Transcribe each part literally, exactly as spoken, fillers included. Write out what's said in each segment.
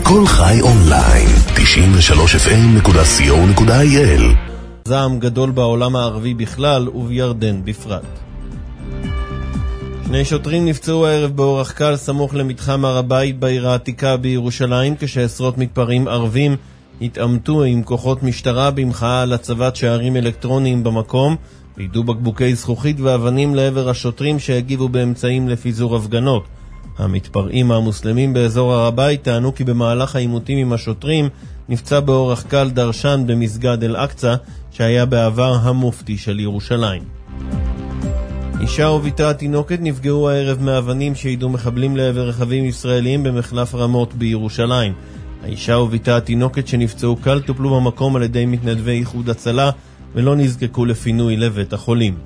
כל חי אונליין, תשעים ושלוש אף אם נקודה סי או נקודה איי אל. זעם גדול בעולם הערבי בכלל ובירדן בפרט. שני שוטרים נפצעו הערב באורח קל סמוך למתחם הר הבית בעיר העתיקה בירושלים, כשעשרות מתפרעים ערבים התעמתו עם כוחות משטרה במחאה על הצבת שערים אלקטרוניים במקום, ועידו בקבוקי זכוכית ואבנים לעבר השוטרים שהגיבו באמצעים לפיזור הפגנות. המתפרעים המוסלמים באזור הר הבית טענו כי במהלך העימותים עם השוטרים נפצע באורח קל דרשן במסגד אל-אקצא, שהיה בעבר המופתי של ירושלים. אישה וביתה התינוקת נפגעו הערב מאבנים שהידו מחבלים לעבר רכבים ישראליים במחלף רמות בירושלים. האישה וביתה התינוקת שנפצעו קל טופלו במקום על ידי מתנדבי איחוד הצלה ולא נזקקו לפינוי לבית החולים.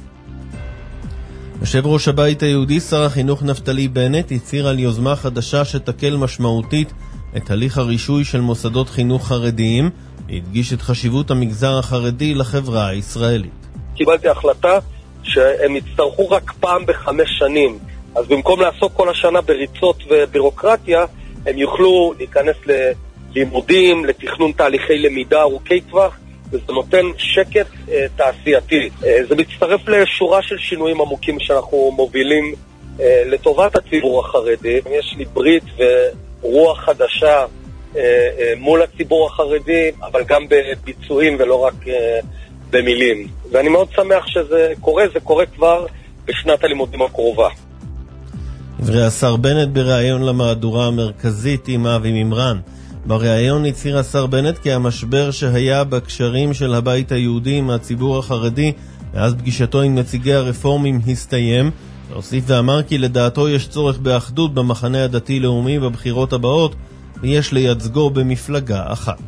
יושב ראש הבית היהודי, שר החינוך נפתלי בנט, הצהיר על יוזמה חדשה שתקל משמעותית את הליך הרישוי של מוסדות חינוך חרדיים, והדגיש את חשיבות המגזר החרדי לחברה הישראלית. קיבלתי החלטה שהם יצטרכו רק פעם בחמש שנים, אז במקום לעסוק כל השנה בריצות ובירוקרטיה, הם יוכלו להיכנס ללימודים, לתכנון תהליכי למידה ארוכי טווח, וזה נותן שקט אה, תעשייתי. אה, זה מצטרף לשורה של שינויים עמוקים שאנחנו מובילים אה, לטובת הציבור החרדי. יש לי ברית ורוח חדשה אה, אה, מול הציבור החרדי, אבל גם בביצועים ולא רק אה, במילים. ואני מאוד שמח שזה קורה, זה קורה כבר בשנת הלימודים הקרובה. דברי השר בנט בראיון למהדורה המרכזית עם אבי מימרן. בראיון הצהיר השר בנט כי המשבר שהיה בקשרים של הבית היהודי עם הציבור החרדי ואז פגישתו עם נציגי הרפורמים הסתיים, והוסיף ואמר כי לדעתו יש צורך באחדות במחנה הדתי-לאומי בבחירות הבאות ויש לייצגו במפלגה אחת.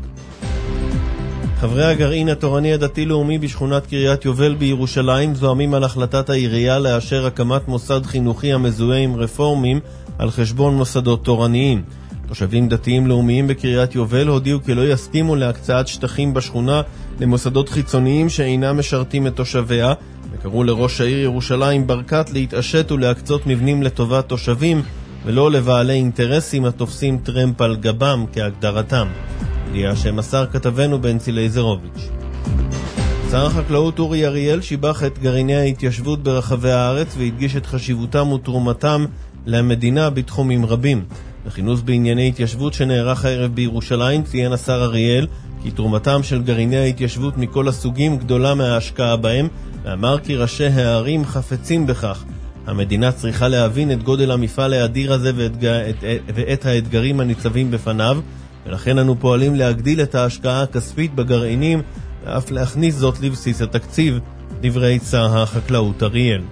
חברי הגרעין התורני הדתי-לאומי בשכונת קריית יובל בירושלים זועמים על החלטת העירייה לאשר הקמת מוסד חינוכי המזוהה עם רפורמים על חשבון מוסדות תורניים. תושבים דתיים לאומיים בקריית יובל הודיעו כי לא יסכימו להקצאת שטחים בשכונה למוסדות חיצוניים שאינם משרתים את תושביה, וקראו לראש העיר ירושלים ברקת להתעשת ולהקצות מבנים לטובת תושבים ולא לבעלי אינטרסים התופסים טרמפ על גבם כהגדרתם. הודיע שמסר כתבנו בנצי לייזרוביץ'. שר החקלאות אורי אריאל שיבח את גרעיני ההתיישבות ברחבי הארץ והדגיש את חשיבותם ותרומתם למדינה בתחומים רבים. בכינוס בענייני התיישבות שנערך הערב בירושלים ציין השר אריאל כי תרומתם של גרעיני ההתיישבות מכל הסוגים גדולה מההשקעה בהם, ואמר כי ראשי הערים חפצים בכך. המדינה צריכה להבין את גודל המפעל האדיר הזה ואת, ואת, ואת האתגרים הניצבים בפניו, ולכן אנו פועלים להגדיל את ההשקעה הכספית בגרעינים ואף להכניס זאת לבסיס התקציב, דברי שר החקלאות אריאל.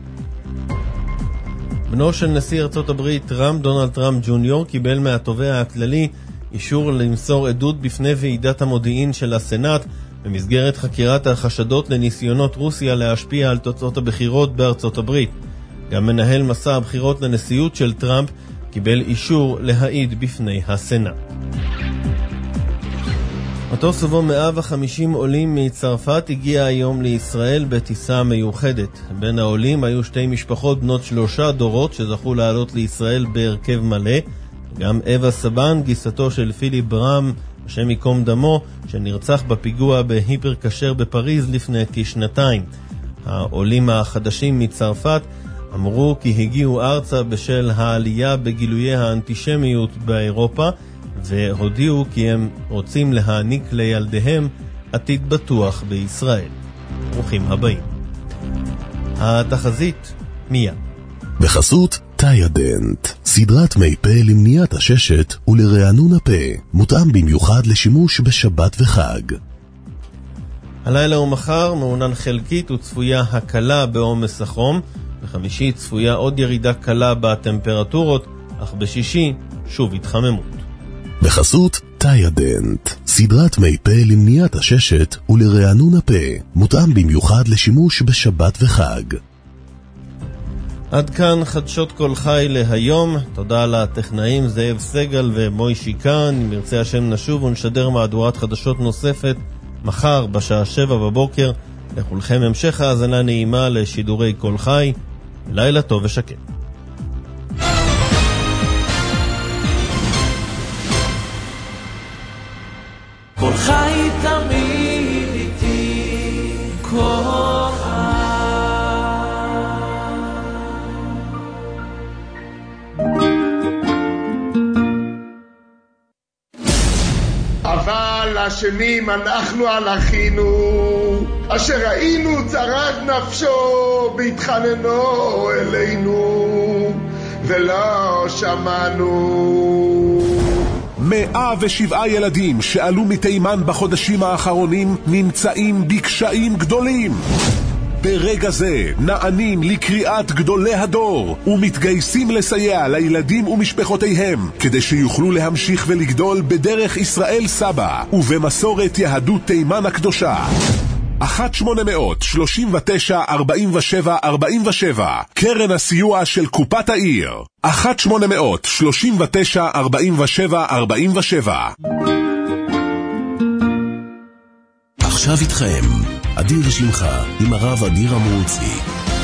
בנו של נשיא ארצות הברית טראמפ, דונלד טראמפ ג'וניור, קיבל מהתובע הכללי אישור למסור עדות בפני ועידת המודיעין של הסנאט במסגרת חקירת החשדות לניסיונות רוסיה להשפיע על תוצאות הבחירות בארצות הברית. גם מנהל מסע הבחירות לנשיאות של טראמפ קיבל אישור להעיד בפני הסנאט. מטוס ובו מאה וחמישים עולים מצרפת הגיע היום לישראל בטיסה מיוחדת. בין העולים היו שתי משפחות בנות שלושה דורות שזכו לעלות לישראל בהרכב מלא. גם אווה סבן, גיסתו של פיליפ ברם, השם ייקום דמו, שנרצח בפיגוע בהיפר כשר בפריז לפני כשנתיים. העולים החדשים מצרפת אמרו כי הגיעו ארצה בשל העלייה בגילויי האנטישמיות באירופה, והודיעו כי הם רוצים להעניק לילדיהם עתיד בטוח בישראל. ברוכים הבאים. התחזית מיד. בחסות טיידנט, סדרת מי פה למניעת הששת ולרענון הפה, מותאם במיוחד לשימוש בשבת וחג. הלילה ומחר מעונן חלקית וצפויה הקלה בעומס החום, בחמישי צפויה עוד ירידה קלה בטמפרטורות, אך בשישי שוב התחממות. בחסות טיידנט, סדרת מי פה למניעת הששת ולרענון הפה, מותאם במיוחד לשימוש בשבת וחג. עד כאן חדשות כל חי להיום. תודה לטכנאים זאב סגל ומוי שיקן. אם ירצה השם נשוב ונשדר מהדורת חדשות נוספת מחר בשעה שבע בבוקר. לכולכם המשך האזנה נעימה לשידורי כל חי. לילה טוב ושקט. חי תמיד איתי כל אבל השנים אנחנו על אחינו אשר ראינו צרת נפשו בהתחננו אלינו ולא שמענו. מאה ושבעה ילדים שעלו מתימן בחודשים האחרונים נמצאים בקשיים גדולים. ברגע זה נענים לקריאת גדולי הדור ומתגייסים לסייע לילדים ומשפחותיהם כדי שיוכלו להמשיך ולגדול בדרך ישראל סבא ובמסורת יהדות תימן הקדושה. אחת שמונה מאות שלושים ותשע ארבעים ושבע ארבעים ושבע קרן הסיוע של קופת העיר. אחת שמונה מאות שלושים ותשע ארבעים ושבע ארבעים ושבע. עכשיו איתכם אדיר שמחה עם הרב אדיר אמרוצי.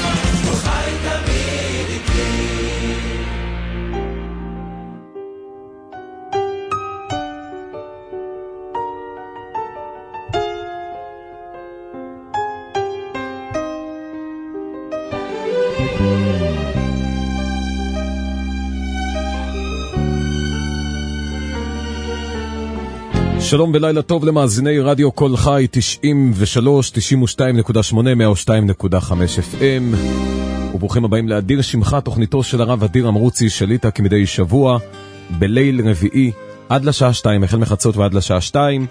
שלום ולילה טוב למאזיני רדיו כל חי תשעים ושלוש, תשעים ושתיים נקודה שמונה, מאה ושתיים נקודה חמש אף אם, וברוכים הבאים לאדיר שמחה, תוכניתו של הרב אדיר אמרוצי שליטה כמדי שבוע בליל רביעי עד לשעה שתיים, החל מחצות ועד לשעה שתיים.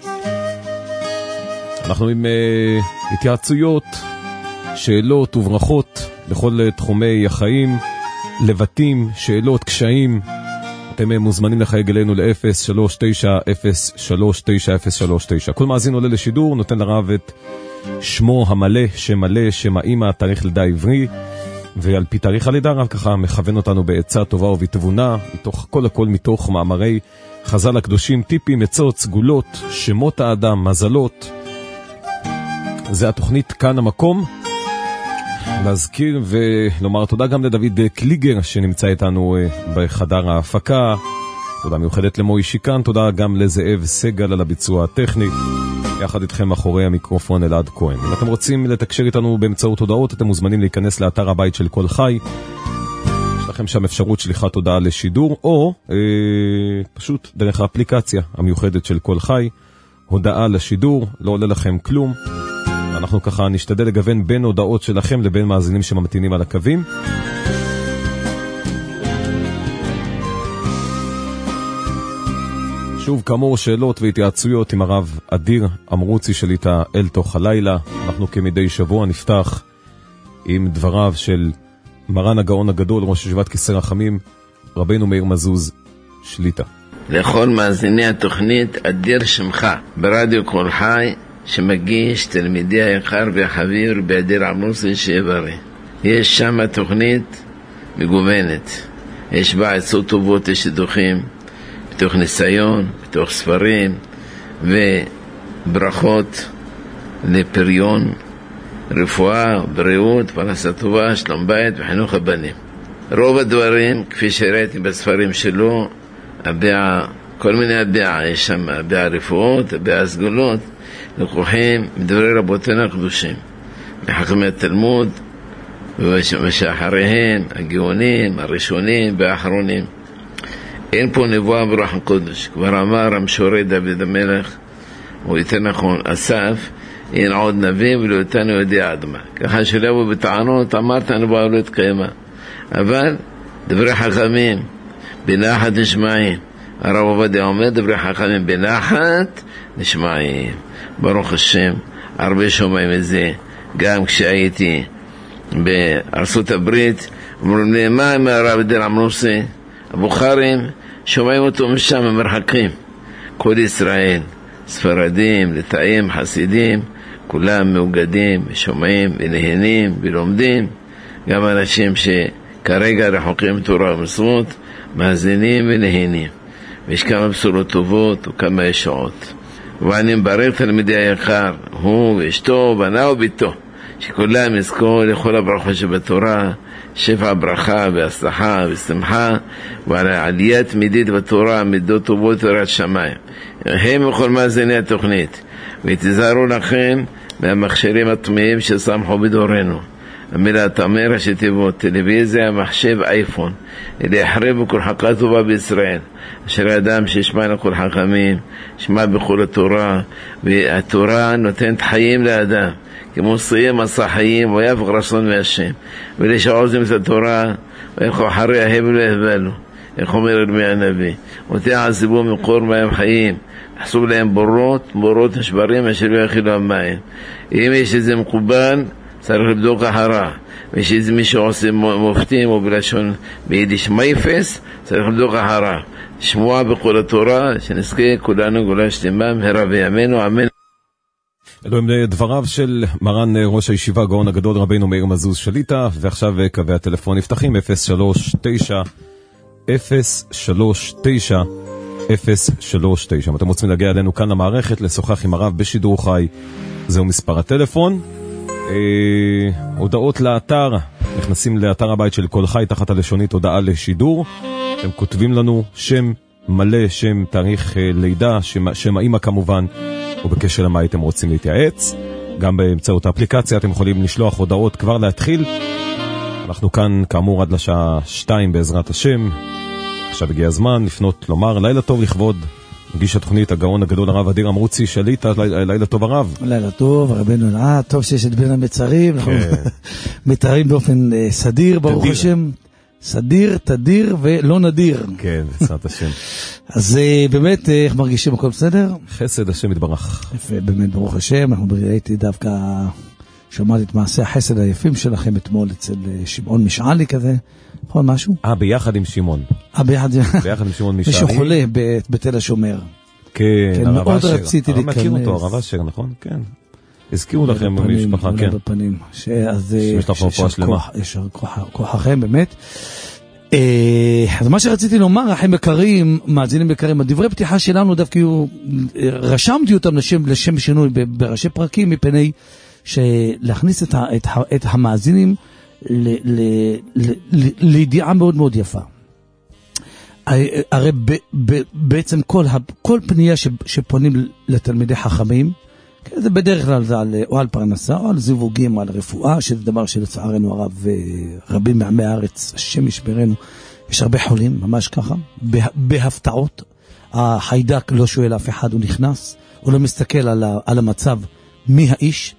אנחנו עם uh, התייעצויות, שאלות וברכות בכל תחומי החיים, לבטים, שאלות, קשיים. אתם מוזמנים לחייג אלינו ל-אפס שלוש תשע אפס שלוש תשע אפס שלוש תשע. כל מאזין עולה לשידור, נותן לרב את שמו המלא, שם מלא, שם האמא, תאריך לידה עברי, ועל פי תאריך הלידה רב ככה מכוון אותנו בעצה טובה ובתבונה, מתוך כל הכל מתוך מאמרי חז"ל הקדושים, טיפים, עצות, סגולות, שמות האדם, מזלות. זה התוכנית כאן המקום. להזכיר ולומר תודה גם לדוד קליגר שנמצא איתנו בחדר ההפקה, תודה מיוחדת למוי שיקן, תודה גם לזאב סגל על הביצוע הטכני, יחד איתכם מאחורי המיקרופון אלעד כהן. אם אתם רוצים לתקשר איתנו באמצעות הודעות, אתם מוזמנים להיכנס לאתר הבית של כל חי, יש לכם שם אפשרות שליחת הודעה לשידור, או אה, פשוט דרך האפליקציה המיוחדת של כל חי, הודעה לשידור, לא עולה לכם כלום, אנחנו ככה נשתדל לגוון בין הודעות שלכם לבין מאזינים שממתינים על הקווים. שוב כאמור שאלות והתייעצויות עם הרב אדיר אמרוצי שליטה אל תוך הלילה. אנחנו כמדי שבוע נפתח עם דבריו של מרן הגאון הגדול ראש ישיבת כיסא רחמים רבנו מאיר מזוז שליטה. לכל מאזיני התוכנית אדיר שמחה ברדיו כל חי שמגיש תלמידי היקר והחביר באדיר אמרוצי שיברי. יש שם תוכנית מגוונת, יש בה עצות טובות לשידוכים, בתוך ניסיון, בתוך ספרים וברכות לפריון, רפואה, בריאות, פרנסה טובה, שלום בית וחינוך הבנים. רוב הדברים כפי שראיתי בספרים שלו, הביעה, כל מיני הביעה, יש שם הביעה רפואות, הביעה סגולות, לקוחים מדברי רבותינו הקדושים, מחכמי התלמוד ושאחריהם, הגאונים, הראשונים והאחרונים. אין פה נבואה ברוח הקודש. כבר אמר המשורר דוד המלך, או יותר נכון אסף, אין עוד נביא ולא איתנו יודע עד מה. ככה שלא יבוא בטענות, אמרת הנבואה לא התקיימה. אבל דברי חכמים בנחת נשמעים. הרב עובדיה אומר דברי חכמים בנחת נשמעים. ברוך השם, הרבה שומעים את זה. גם כשהייתי בארצות הברית, אמרו לי, מה עם הרב אדיר אמרוצי? הבוכרים שומעים אותו משם המרחקים. כל ישראל, ספרדים, לטאים, חסידים, כולם מאוגדים, שומעים ונהנים ולומדים. גם אנשים שכרגע רחוקים תורה ומצוות, מאזינים ונהנים. ויש כמה בשורות טובות וכמה ישועות. ואני מברך תלמידי היקר, הוא ואשתו, בנה וביתו, שכולם יזכו לכל הברכות שבתורה, שפע ברכה והצלחה ושמחה, ועל העלייה תמידית בתורה, מידות טובות תורת שמיים. הם וכל מאזיני התוכנית, ותזהרו לכם מהמכשירים הטמאים ששמחו בדורנו. המילה תאמר ראשי תיבות, טלוויזיה, מחשב, אייפון, אלה יחרבו כל חכה טובה בישראל, אשר האדם שישמע לכל חכמים, שמע בכל התורה, והתורה נותנת חיים לאדם, כמו סיים מסע חיים, ויפק רצון מהשם, ולשעוזים את התורה, וילכו אחרי ההבל והבלו, איך אומר ירמיה הנביא, ותעזבו מקור מים חיים, חסוב להם בורות, בורות נשברים, אשר לא יכילו המים. אם יש איזה מקובל, צריך לבדוק אחרה, ויש מי שעושה מופתים או בלשון ביידיש מייפס, צריך לבדוק אחרה. שמוע בכל התורה, שנזכה כולנו גאולה שלמה מהרה בימינו, אמן. אלו הם דבריו של מרן ראש הישיבה גאון הגדול רבינו מאיר מזוז שליטה, ועכשיו קווי הטלפון נפתחים אפס שלוש תשע אפס שלוש תשע אפס שלוש תשע. אם אתם רוצים להגיע אלינו כאן למערכת, לשוחח עם הרב בשידור חי, זהו מספר הטלפון. אה, הודעות לאתר, נכנסים לאתר הבית של כל חי תחת הלשונית הודעה לשידור, אתם כותבים לנו שם מלא, שם תאריך אה, לידה, שם, שם האמא כמובן, ובקשר למה הייתם רוצים להתייעץ. גם באמצעות האפליקציה אתם יכולים לשלוח הודעות כבר להתחיל. אנחנו כאן כאמור עד לשעה שתיים בעזרת השם. עכשיו הגיע הזמן לפנות לומר לילה טוב לכבוד מגיש התוכנית הגאון הגדול הרב אדיר אמרוצי שליטה. לילה טוב הרב. לילה טוב רבנו אלעד, טוב שיש את בין המצרים, אנחנו מתארים באופן סדיר ברוך השם, סדיר, תדיר ולא נדיר. כן, בעזרת השם. אז באמת איך מרגישים הכל בסדר? חסד השם יתברך. יפה, באמת ברוך השם. אנחנו ראיתי דווקא, שמעתי את מעשי החסד היפים שלכם אתמול אצל שמעון משעלי כזה, נכון משהו? אה, ביחד עם שמעון. אה, ביחד, ביחד עם שמעון משעלי. מישהו חולה בתל השומר. כן, כן, הרב מאוד אשר. רציתי להיכנס. מכיר אותו, הרב אשר, נכון? כן. הזכירו לכם במשפחה, כן. בפנים. אז יש לך רפואה שלמה. יש כוחכם, באמת. אז מה שרציתי לומר, אחים יקרים, מאזינים יקרים, הדברי פתיחה שלנו דווקא רשמתי אותם לשם, לשם שינוי בראשי פרקים, מפני שלהכניס את, את, את המאזינים ל, ל, ל, ל, לידיעה מאוד מאוד יפה. הרי ב, ב, בעצם כל, כל פנייה ש, שפונים לתלמידי חכמים, זה בדרך כלל זה על, או על פרנסה, או על זיווגים, או על רפואה, שזה דבר שלצערנו הרב, רבים מעמי הארץ, השם ישברנו, יש הרבה חולים, ממש ככה, בהפתעות, החיידק לא שואל אף אחד, הוא נכנס, הוא לא מסתכל על, על המצב, מי האיש,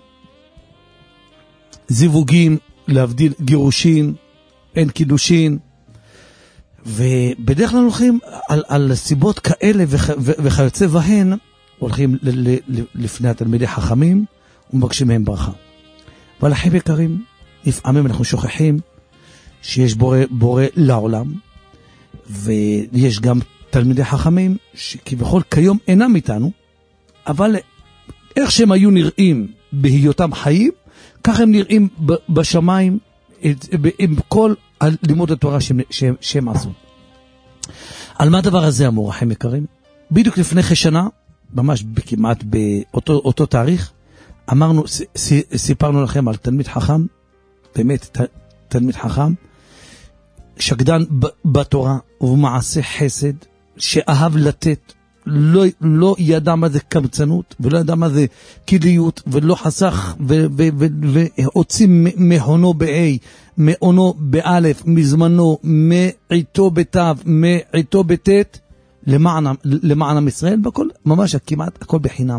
זיווגים, להבדיל גירושין, אין קידושין, ובדרך כלל הולכים על, על סיבות כאלה וכ, ו, וכיוצא בהן, הולכים ל, ל, ל, לפני התלמידי חכמים ומבקשים מהם ברכה. אבל אחים יקרים, לפעמים אנחנו שוכחים שיש בורא, בורא לעולם, ויש גם תלמידי חכמים שכביכול כיום אינם איתנו, אבל איך שהם היו נראים בהיותם חיים, כך הם נראים בשמיים עם כל לימוד התורה שהם, שהם, שהם עשו. על מה הדבר הזה אמור, אחים יקרים? בדיוק לפני כשנה, ממש כמעט באותו אותו תאריך, אמרנו, ס, ס, סיפרנו לכם על תלמיד חכם, באמת ת, תלמיד חכם, שקדן ב, בתורה ובמעשה חסד, שאהב לתת, לא, לא ידע מה זה קמצנות, ולא ידע מה זה כדיות, ולא חסך, והוציא מהונו באי, מעונו באלף, מזמנו, מעיתו בתו, מעיתו בתת, למען, למען עם ישראל, והכל, ממש כמעט הכל בחינם.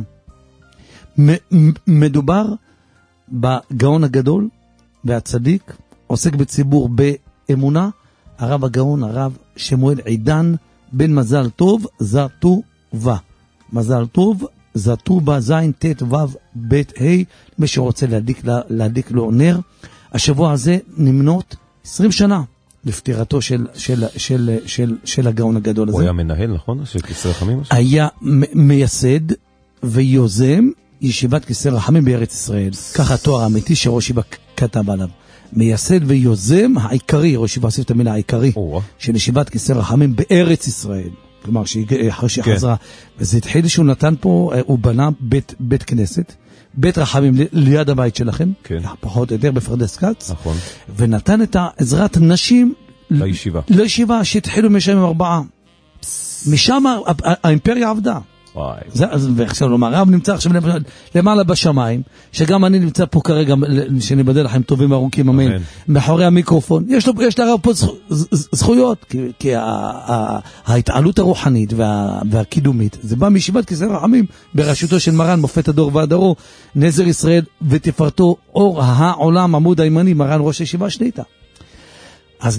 מדובר בגאון הגדול והצדיק, עוסק בציבור באמונה, הרב הגאון, הרב שמואל עידן, בן מזל טוב, זטובה. מזל טוב, זטובה, זין, תת, וו, בית, ה', מי שרוצה להדיק, להדיק לו נר. השבוע הזה נמנות עשרים שנה. לפטירתו של, של, של, של, של הגאון הגדול הזה. הוא היה מנהל, נכון? של כיסא רחמים? היה מ- מייסד ויוזם ישיבת כיסא רחמים בארץ ישראל. ככה התואר האמיתי שראש ישיבה כתב עליו. מייסד ויוזם העיקרי, ראש ישיבה עושה את המילה העיקרי, של ישיבת כיסא רחמים בארץ ישראל. כלומר, אחרי שהיא חזרה. וזה התחיל שהוא נתן פה, הוא בנה בית, בית כנסת, בית רחמים ליד הבית שלכם, כן. פחות או יותר בפרדס כץ, נכון. ונתן את העזרת נשים לישיבה. לישיבה שהתחילו משם עם ארבעה. משם האימפריה עבדה. וואי. זה, ועכשיו לומר, הרב נמצא עכשיו למעלה בשמיים, שגם אני נמצא פה כרגע, שנבדל לכם טובים ארוכים, אמן, מאחורי המיקרופון. יש לו, יש לרב פה זכויות, כי, כי ההתעלות הרוחנית וה, והקידומית, זה בא מישיבת כיסא רחמים, בראשותו של מרן מופת הדור והדרו, נזר ישראל ותפארתו אור העולם עמוד הימני, מרן ראש הישיבה שליטה. אז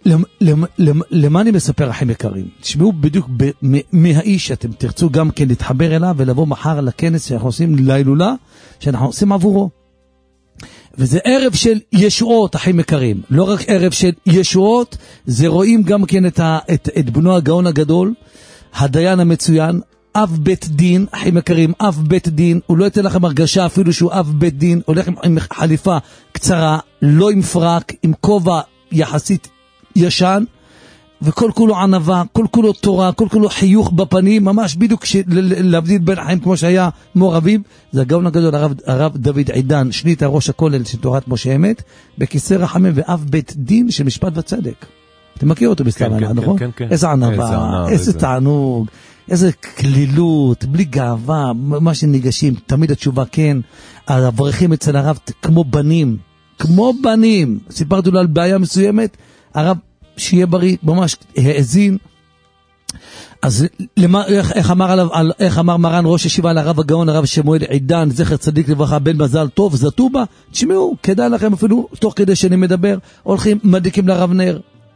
למה אני מספר לכם יקרים? תשמעו בדיוק מהאיש שאתם תרצו גם כן להתחבר אליו ולבוא מחר לכנס שאנחנו עושים להילולה שאנחנו עושים עבורו. וזה ערב של ישועות, אחים יקרים. לא רק ערב של ישועות, זה רואים גם כן את, ה, את, את בנו הגאון הגדול, הדיין המצוין, אב בית דין, אחים יקרים, אב בית דין, הוא לא ייתן לכם הרגשה אפילו שהוא אב בית דין, הולך עם, עם חליפה קצרה, לא עם פרק, עם כובע יחסית ישן, וכל כולו ענבה, כל כולו תורה, כל כולו חיוך בפנים, ממש בדיוק להבדיל בין החיים כמו שהיה מור אביב. זה הגאון הגדול, הרב, הרב דוד עידן, שליטה ראש הכולל של תורת משה אמת, בכיסא רחמים ואב בית דין של משפט וצדק. אתם מכיר אותו בסתם, כן, נכון? כן, כן, כן. איזה ענבה, איזה, איזה תענוג, איזה כלילות, בלי גאווה, מה שניגשים, תמיד התשובה כן, האברכים אצל הרב כמו בנים, כמו בנים. סיפרתי לו על בעיה מסוימת, הרב שיהיה בריא, ממש האזין. אז למה, איך, איך אמר עליו, על, איך אמר מרן ראש ישיבה על הרב הגאון, הרב שמואל עידן, זכר צדיק לברכה, בן מזל טוב, זטובה, תשמעו, כדאי לכם אפילו, תוך כדי שאני מדבר, הולכים, מדליקים לרב נר.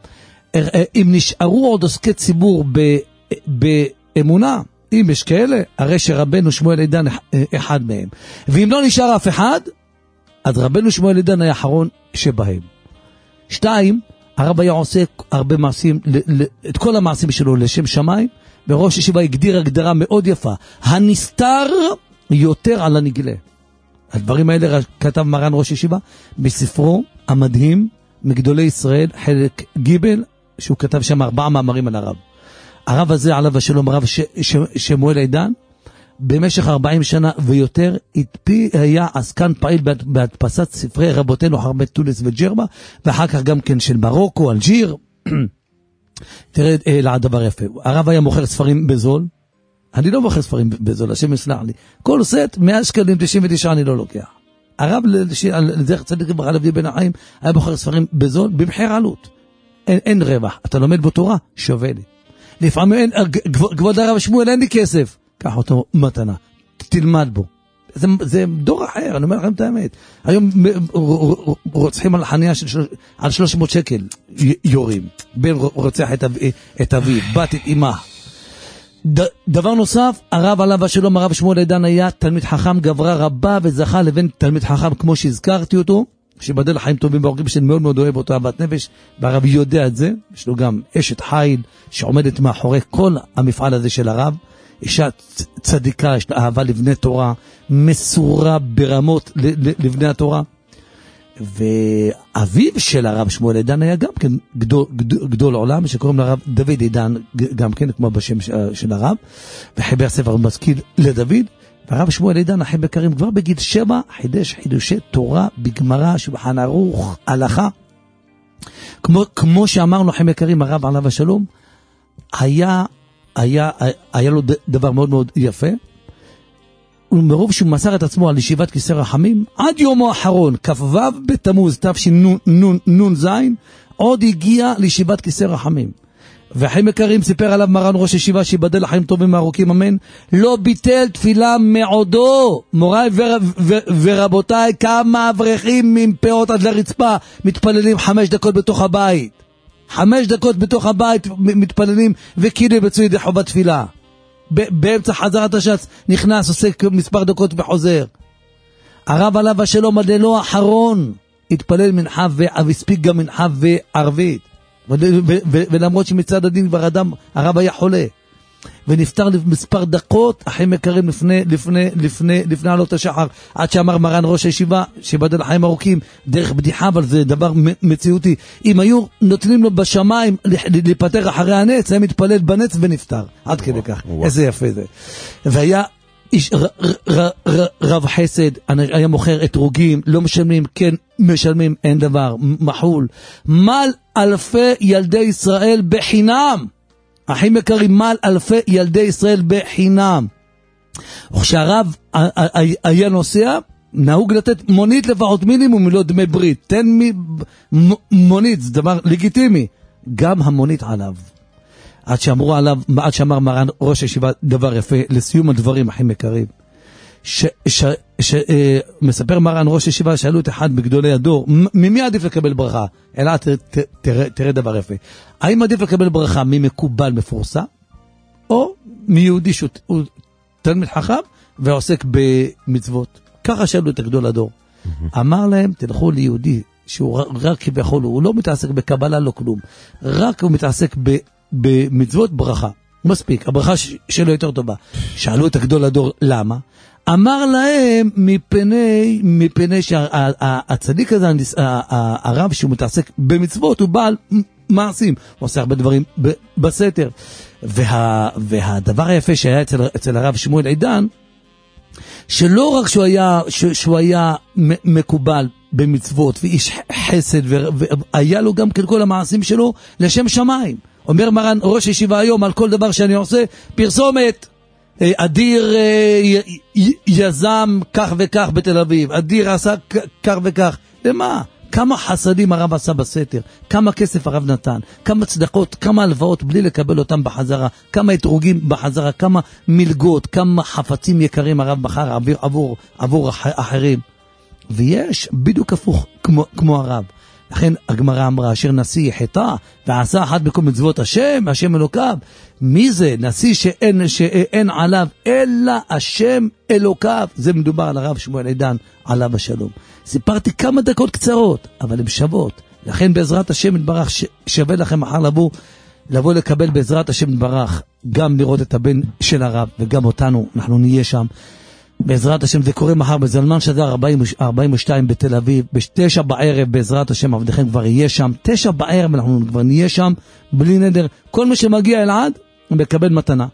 אם נשארו עוד עוסקי ציבור ב, באמונה, אם יש כאלה, הרי שרבנו שמואל עידן אחד מהם. ואם לא נשאר אף אחד, אז רבנו שמואל עידן היה האחרון שבהם. שתיים, הרב היה עושה הרבה מעשים, את כל המעשים שלו לשם שמיים, וראש ישיבה הגדיר הגדרה מאוד יפה, הנסתר יותר על הנגלה. הדברים האלה כתב מרן ראש ישיבה, בספרו המדהים, מגדולי ישראל, חלק ג' שהוא כתב שם ארבעה מאמרים על הרב. הרב הזה עליו השלום, הרב ש, ש, שמואל עידן, במשך ארבעים שנה ויותר, התפי היה עסקן פעיל בהדפסת ספרי רבותינו חרמט טוניס וג'רבה, ואחר כך גם כן של מרוקו, אלג'יר. תראה לדבר יפה, הרב היה מוכר ספרים בזול, אני לא מוכר ספרים בזול, השם יסלח לי, כל סט מאה שקלים תשעים ותשע אני לא לוקח. הרב לזכר צדיק לברכה לבדי בן החיים, היה מוכר ספרים בזול, במחיר עלות. אין, אין רווח, אתה לומד בו תורה, שווה לי. לפעמים אין, כבוד הרב שמואל, אין לי כסף. קח אותו מתנה, תלמד בו. זה, זה דור אחר, אני אומר לכם את האמת. היום רוצחים על חניה של של, על שלוש מאות שקל יורים. בן רוצח את, את אביו, בת את אמא. ד, דבר נוסף, הרב עליו השלום, הרב שמואל עידן היה תלמיד חכם גברה רבה וזכה לבין תלמיד חכם כמו שהזכרתי אותו, שבדל חיים טובים באורחים שאני מאוד מאוד אוהב אותו, אהבת נפש, והרב יודע את זה. יש לו גם אשת חיל שעומדת מאחורי כל המפעל הזה של הרב. אישה צדיקה, יש לה אהבה לבני תורה, מסורה ברמות לבני התורה. ואביו של הרב שמואל עידן היה גם כן גדול, גדול, גדול עולם, שקוראים לרב דוד עידן, גם כן, כמו בשם של הרב, וחיבר ספר משכיל לדוד, והרב שמואל עידן, אחים יקרים, כבר בגיל שבע, חידש חידושי תורה בגמרא, שולחן ערוך, הלכה. כמו, כמו שאמרנו, אחים יקרים, הרב עליו השלום, היה... היה, היה לו דבר מאוד מאוד יפה, ומרוב שהוא מסר את עצמו על ישיבת כיסא רחמים, עד יומו האחרון, כ"ו בתמוז, תשנ"ז, עוד הגיע לישיבת כיסא רחמים. ואחים יקרים, סיפר עליו מרן ראש ישיבה, שיבדל לחיים טובים וארוכים, אמן, לא ביטל תפילה מעודו. מוריי ור, ור, ורבותיי, כמה אברכים עם פאות עד לרצפה, מתפללים חמש דקות בתוך הבית. חמש דקות בתוך הבית מתפללים וכאילו בצעו ידי חובת תפילה. באמצע חזרת השץ נכנס, עושה מספר דקות וחוזר. הרב עליו השלום עד ללא האחרון התפלל מנחה והספיק גם מנחה וערבית. ולמרות שמצד הדין כבר אדם, הרב היה חולה ונפטר מספר דקות, אחים יקרים, לפני לפני לפני לפני עלות השחר, עד שאמר מרן ראש הישיבה שבדל חיים ארוכים, דרך בדיחה, אבל זה דבר מציאותי, אם היו נותנים לו בשמיים להיפטר אחרי הנץ, היה מתפלל בנץ ונפטר, עד כדי כך. איזה יפה זה. והיה איש ר, ר, ר, רב חסד, היה מוכר אתרוגים, לא משלמים, כן משלמים, אין דבר, מחול. מל אלפי ילדי ישראל בחינם. אחים יקרים, מל אלפי ילדי ישראל בחינם. כשהרב היה נוסע, נהוג לתת מונית לפחות מינימום, לא דמי ברית. תן מי, מונית, זה דבר לגיטימי. גם המונית עליו. עד שאמרו עליו, עד שאמר מרן ראש הישיבה דבר יפה, לסיום הדברים, אחים יקרים. שמספר מרן ראש הישיבה, שאלו את אחד בגדולי הדור, ממי עדיף לקבל ברכה? אלא תראה דבר יפה. האם עדיף לקבל ברכה ממקובל מפורסם, או מיהודי שהוא תלמיד חכם ועוסק במצוות? ככה שאלו את הגדול הדור. אמר להם, תלכו ליהודי, שהוא רק כביכול, הוא לא מתעסק בקבלה, לא כלום. רק הוא מתעסק במצוות ברכה. מספיק, הברכה שלו יותר טובה. שאלו את הגדול הדור, למה? אמר להם, מפני, מפני שהצדיק הזה, הרב שהוא מתעסק במצוות, הוא בעל מעשים. הוא עושה הרבה דברים בסתר. וה, והדבר היפה שהיה אצל, אצל הרב שמואל עידן, שלא רק שהוא היה, שהוא היה מקובל במצוות ואיש חסד, והיה לו גם כל המעשים שלו לשם שמיים. אומר מרן ראש הישיבה היום, על כל דבר שאני עושה, פרסומת, אדיר יזם כך וכך בתל אביב, אדיר עשה כך וכך. למה? כמה חסדים הרב עשה בסתר, כמה כסף הרב נתן, כמה צדקות, כמה הלוואות בלי לקבל אותם בחזרה, כמה אתרוגים בחזרה, כמה מלגות, כמה חפצים יקרים הרב בחר עבור, עבור, עבור אחרים. ויש בדיוק הפוך כמו, כמו הרב. לכן הגמרא אמרה, אשר נשיא חטא ועשה אחת בכל מצוות השם, השם אלוקיו. מי זה? נשיא שאין, שאין עליו אלא השם אלוקיו. זה מדובר על הרב שמואל עידן עליו השלום. סיפרתי כמה דקות קצרות, אבל הן שוות. לכן בעזרת השם יתברך שווה לכם מחר לבוא, לבוא לקבל בעזרת השם יתברך, גם לראות את הבן של הרב וגם אותנו, אנחנו נהיה שם. בעזרת השם זה קורה מחר בזלמן שדר ארבעים ושתיים בתל אביב, בתשע בערב בעזרת השם עבדכם כבר יהיה שם, תשע בערב אנחנו כבר נהיה שם בלי נדר. כל מי שמגיע אל עד מקבל מתנה,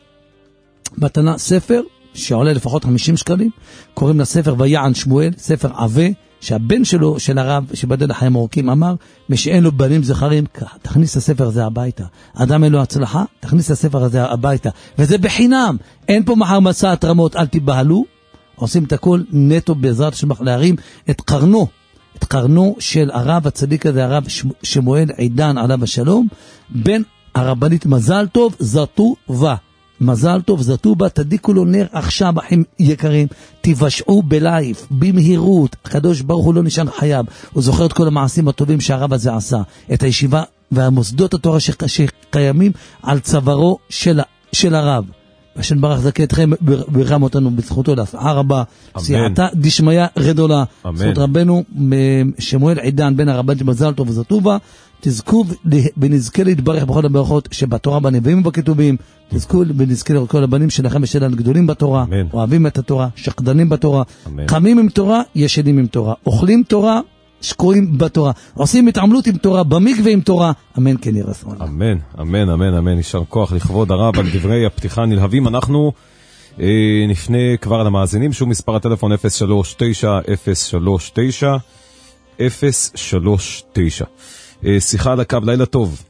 מתנה ספר שעולה לפחות חמישים שקלים, קוראים לספר ויען שמואל, ספר עבה, שהבן שלו של הרב שבדל החיים ארוכים אמר, מי שאין לו בנים זכרים, תכניס את הספר הזה הביתה. אדם אין לו הצלחה, תכניס את הספר הזה הביתה, וזה בחינם. אין פה מחר מסע התרמות, אל תיבהלו. עושים את הכל נטו בעזרת השם להרים את קרנו, את קרנו של הרב הצדיק הזה, הרב שמואל עידן עליו השלום, בין הרבנית מזל טוב זטובה. מזל טוב זטובה, תדיקו לו נר עכשיו, אחים יקרים, תיוושעו בלייב, במהירות. הקדוש ברוך הוא לא נשאר חייב, הוא זוכר את כל המעשים הטובים שהרב הזה עשה, את הישיבה והמוסדות התורה שקיימים על צווארו של, של הרב. השם ברך זכה אתכם, ברם אותנו בזכותו להצלחה רבה, סייעתא דשמיא גדולה. זכות רבנו שמואל עידן בן הרבנית מזל טוב וזטובה, תזכו ונזכה להתברך בכל הברכות שבתורה בנביאים ובכתובים, תזכו ונזכה לכל הבנים שלכם ושלנו גדולים בתורה, אוהבים את התורה, שקדנים בתורה, קמים עם תורה, ישנים עם תורה, אוכלים תורה, שקועים בתורה, עושים התעמלות עם תורה, במקווה עם תורה, אמן כן יהיה רצון. אמן, אמן, אמן, אמן, יישר כוח לכבוד הרב על דברי הפתיחה נלהבים. אנחנו אה, נפנה כבר למאזינים, שוב מספר הטלפון אפס שלוש תשע אפס שלוש תשע אפס שלוש תשע. אה, שיחה על הקו, לילה טוב.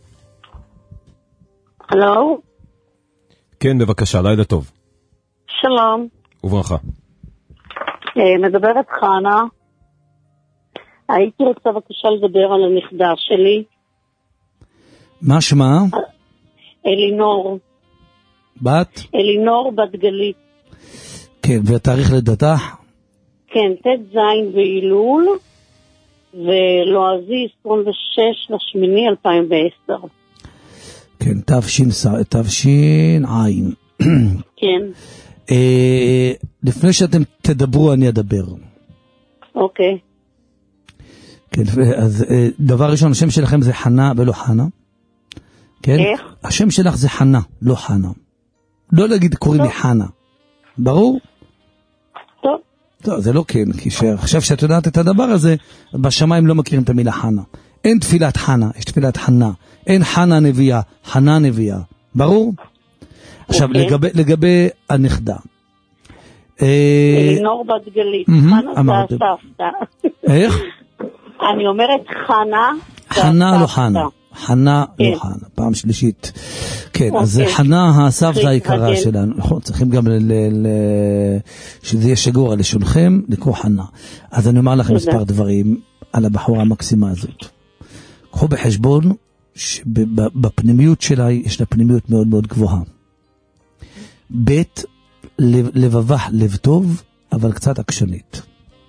הלו? כן, בבקשה, לילה טוב. שלום. וברכה. אה, מדברת חנה. הייתי רוצה בבקשה לדבר על הנכדה שלי. מה שמה? אלינור. בת? אלינור בת גלית. כן, והתאריך לדתה? כן, ת' זין באילול, ולועזי עשרים ושש לשמיני אלפיים ועשר. כן, תש"ע. כן. אה, לפני שאתם תדברו אני אדבר. אוקיי. כן, אז דבר ראשון, השם שלכם זה חנה ולא חנה. כן? איך? השם שלך זה חנה, לא חנה. לא להגיד קוראים לי חנה. ברור? טוב. טוב, זה לא כן, כי עכשיו שאת יודעת את הדבר הזה, בשמיים לא מכירים את המילה חנה. אין תפילת חנה, יש תפילת חנה. אין חנה נביאה, חנה נביאה. ברור? עכשיו, לגבי, לגבי הנכדה. אלינור בת גלית. חנה זה הסבתא. איך? אני אומרת חנה. חנה לא חנה. חנה לא חנה. פעם שלישית. כן, אז חנה הסבתא היקרה שלנו. נכון, צריכים גם שזה יהיה שגור על לשונכם, לקרוא חנה. אז אני אומר לכם מספר דברים על הבחורה המקסימה הזאת. קחו בחשבון שבפנימיות שלה יש לה פנימיות מאוד מאוד גבוהה. בית, לבבה לב טוב, אבל קצת עקשנית.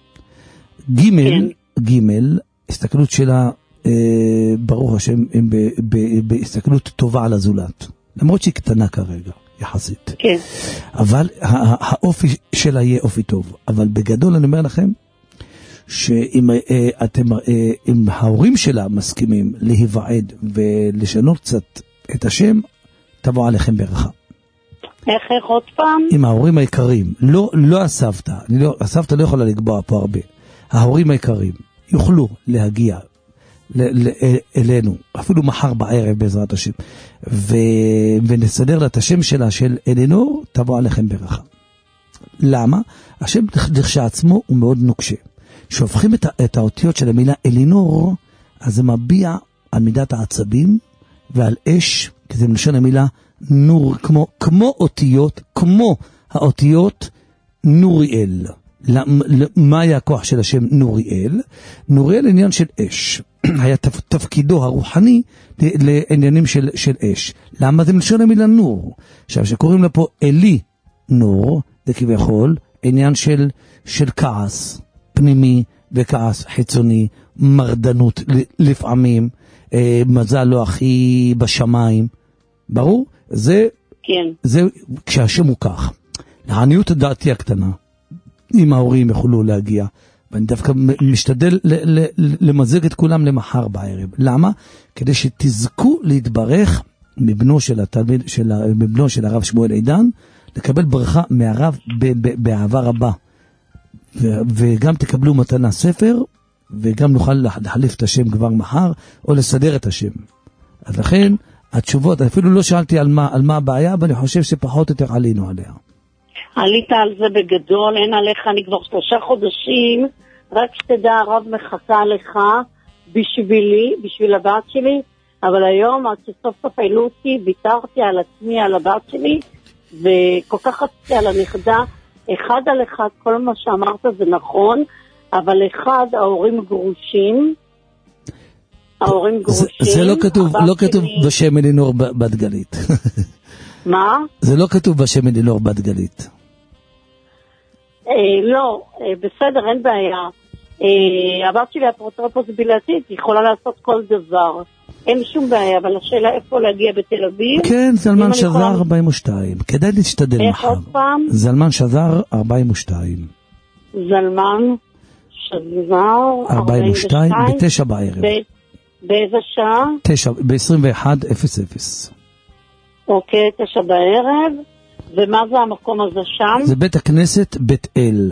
גימל, גימל, הסתכלות שלה, אה, ברוך השם, הם ב, ב, בהסתכלות טובה על הזולת. למרות שהיא קטנה כרגע, יחסית. כן. אבל האופי שלה יהיה אופי טוב. אבל בגדול אני אומר לכם, שאם אה, אתם, אה, אם ההורים שלה מסכימים להיוועד ולשנות קצת את השם, תבוא עליכם ברכה. איך איך עוד פעם? עם ההורים העיקריים, לא, לא הסבתא, לא, הסבתא לא יכולה לקבוע פה הרבה. ההורים העיקריים יוכלו להגיע ל, ל, אלינו, אפילו מחר בערב בעזרת השם, ו, ונסדר לה את השם שלה של אלינור, תבוא עליכם ברכה. למה? השם לכשעצמו הוא מאוד נוקשה. כשהופכים את, את האותיות של המילה אלינור, אז זה מביע על מידת העצבים ועל אש, כי זה מלשון המילה נור, כמו, כמו אותיות, כמו האותיות נוריאל. מה היה הכוח של השם נוריאל? נוריאל עניין של אש. היה תפקידו הרוחני לעניינים של, של אש. למה זה מלשון המילה נור? עכשיו, שקוראים לה פה אלי נור, זה כביכול עניין של, של כעס פנימי וכעס חיצוני, מרדנות לפעמים, אה, מזל לא הכי בשמיים. ברור? זה, כן. זה כשהשם הוא כך. לעניות הדעתי הקטנה, אם ההורים יכולו להגיע, ואני דווקא משתדל ל- ל- למזג את כולם למחר בערב. למה? כדי שתזכו להתברך מבנו של התלמיד, של, מבנו של הרב שמואל עידן, לקבל ברכה מהרב ב- ב- באהבה רבה. ו- וגם תקבלו מתנה ספר, וגם נוכל להחליף את השם כבר מחר, או לסדר את השם. אז לכן, התשובות, אפילו לא שאלתי על מה, על מה הבעיה, אבל אני חושב שפחות יותר עלינו עליה. עלית על זה בגדול, אין עליך, אני כבר שלושה חודשים, רק שתדע, הרב מחכה לך בשבילי, בשביל הבת שלי, אבל היום, עד שסוף סוף העלו אותי, ויתרתי על עצמי, על הבת שלי, וכל כך רציתי על הנכדה, אחד על אחד, כל מה שאמרת זה נכון, אבל אחד, ההורים גרושים, ההורים גרושים. זה, זה לא כתוב, לא כתוב בשם אלינור בת גלית. מה? זה לא כתוב בשם אלינור בת גלית. אה, לא, אה, בסדר, אין בעיה. אה, הבת שלי אפוטרופוס בלעדית, היא יכולה לעשות כל דבר. אין שום בעיה, אבל השאלה איפה להגיע בתל אביב. כן, זלמן שזר יכולה... ארבעים ושתיים. כדאי להשתדל איך מחר. עוד פעם? זלמן שזר ארבעים ושתיים. זלמן שזר ארבעים ושתיים, בתשע בערב. ב... באיזה שעה? תשע, ב-עשרים ואחת אפס אפס. אוקיי, תשע בערב. ומה זה המקום הזה שם? זה בית הכנסת בית אל.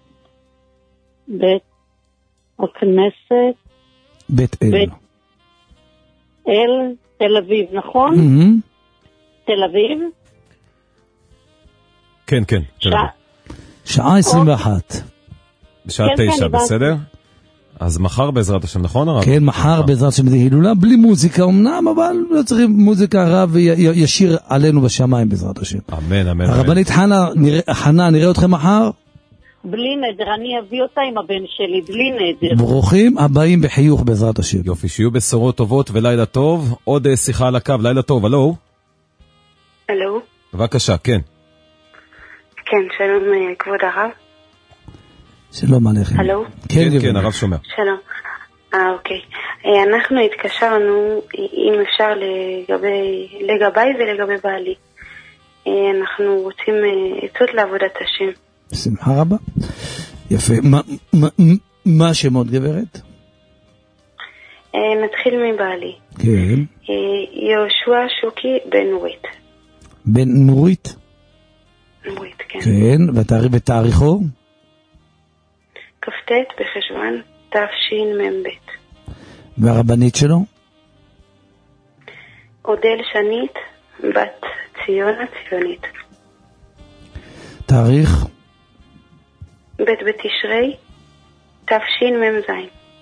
בית הכנסת בית אל. בית אל, תל אביב, נכון? Mm-hmm. תל אביב? כן, כן. שעה, שעה עשרים ואחת. בשעה כן, תשע, כן, בסדר? אז מחר בעזרת השם, נכון הרב? כן, מחר בעזרת השם זה הילולה, בלי מוזיקה אמנם, אבל לא צריכים מוזיקה, הרב ישיר עלינו בשמיים בעזרת השם. אמן, אמן. הרבנית חנה, נראה, חנה, נראה אתכם מחר? בלי נדר, אני אביא אותה עם הבן שלי, בלי נדר. ברוכים הבאים בחיוך בעזרת השם. יופי, שיהיו בשורות טובות ולילה טוב. עוד שיחה על הקו, לילה טוב, הלו? הלו? בבקשה, כן. כן, שלום כבוד הרב. שלום עליכם. הלו? כן, כן, הרב שומע. שלום. אה, אוקיי. אנחנו התקשרנו, אם אפשר, לגבי, לגביי ולגבי בעלי. אנחנו רוצים עצות לעבודת השם. שמחה רבה. יפה. מה, מה, מה השמות, גברת? נתחיל מבעלי. כן. יהושע שוקי בן נורית. בן נורית? נורית, כן. כן, ותאריכו? כ"ט בחשוון תשמ"ב. והרבנית שלו? אודל שנית בת ציונה ציונית. תאריך? ב' בתשרי, תשמ"ז.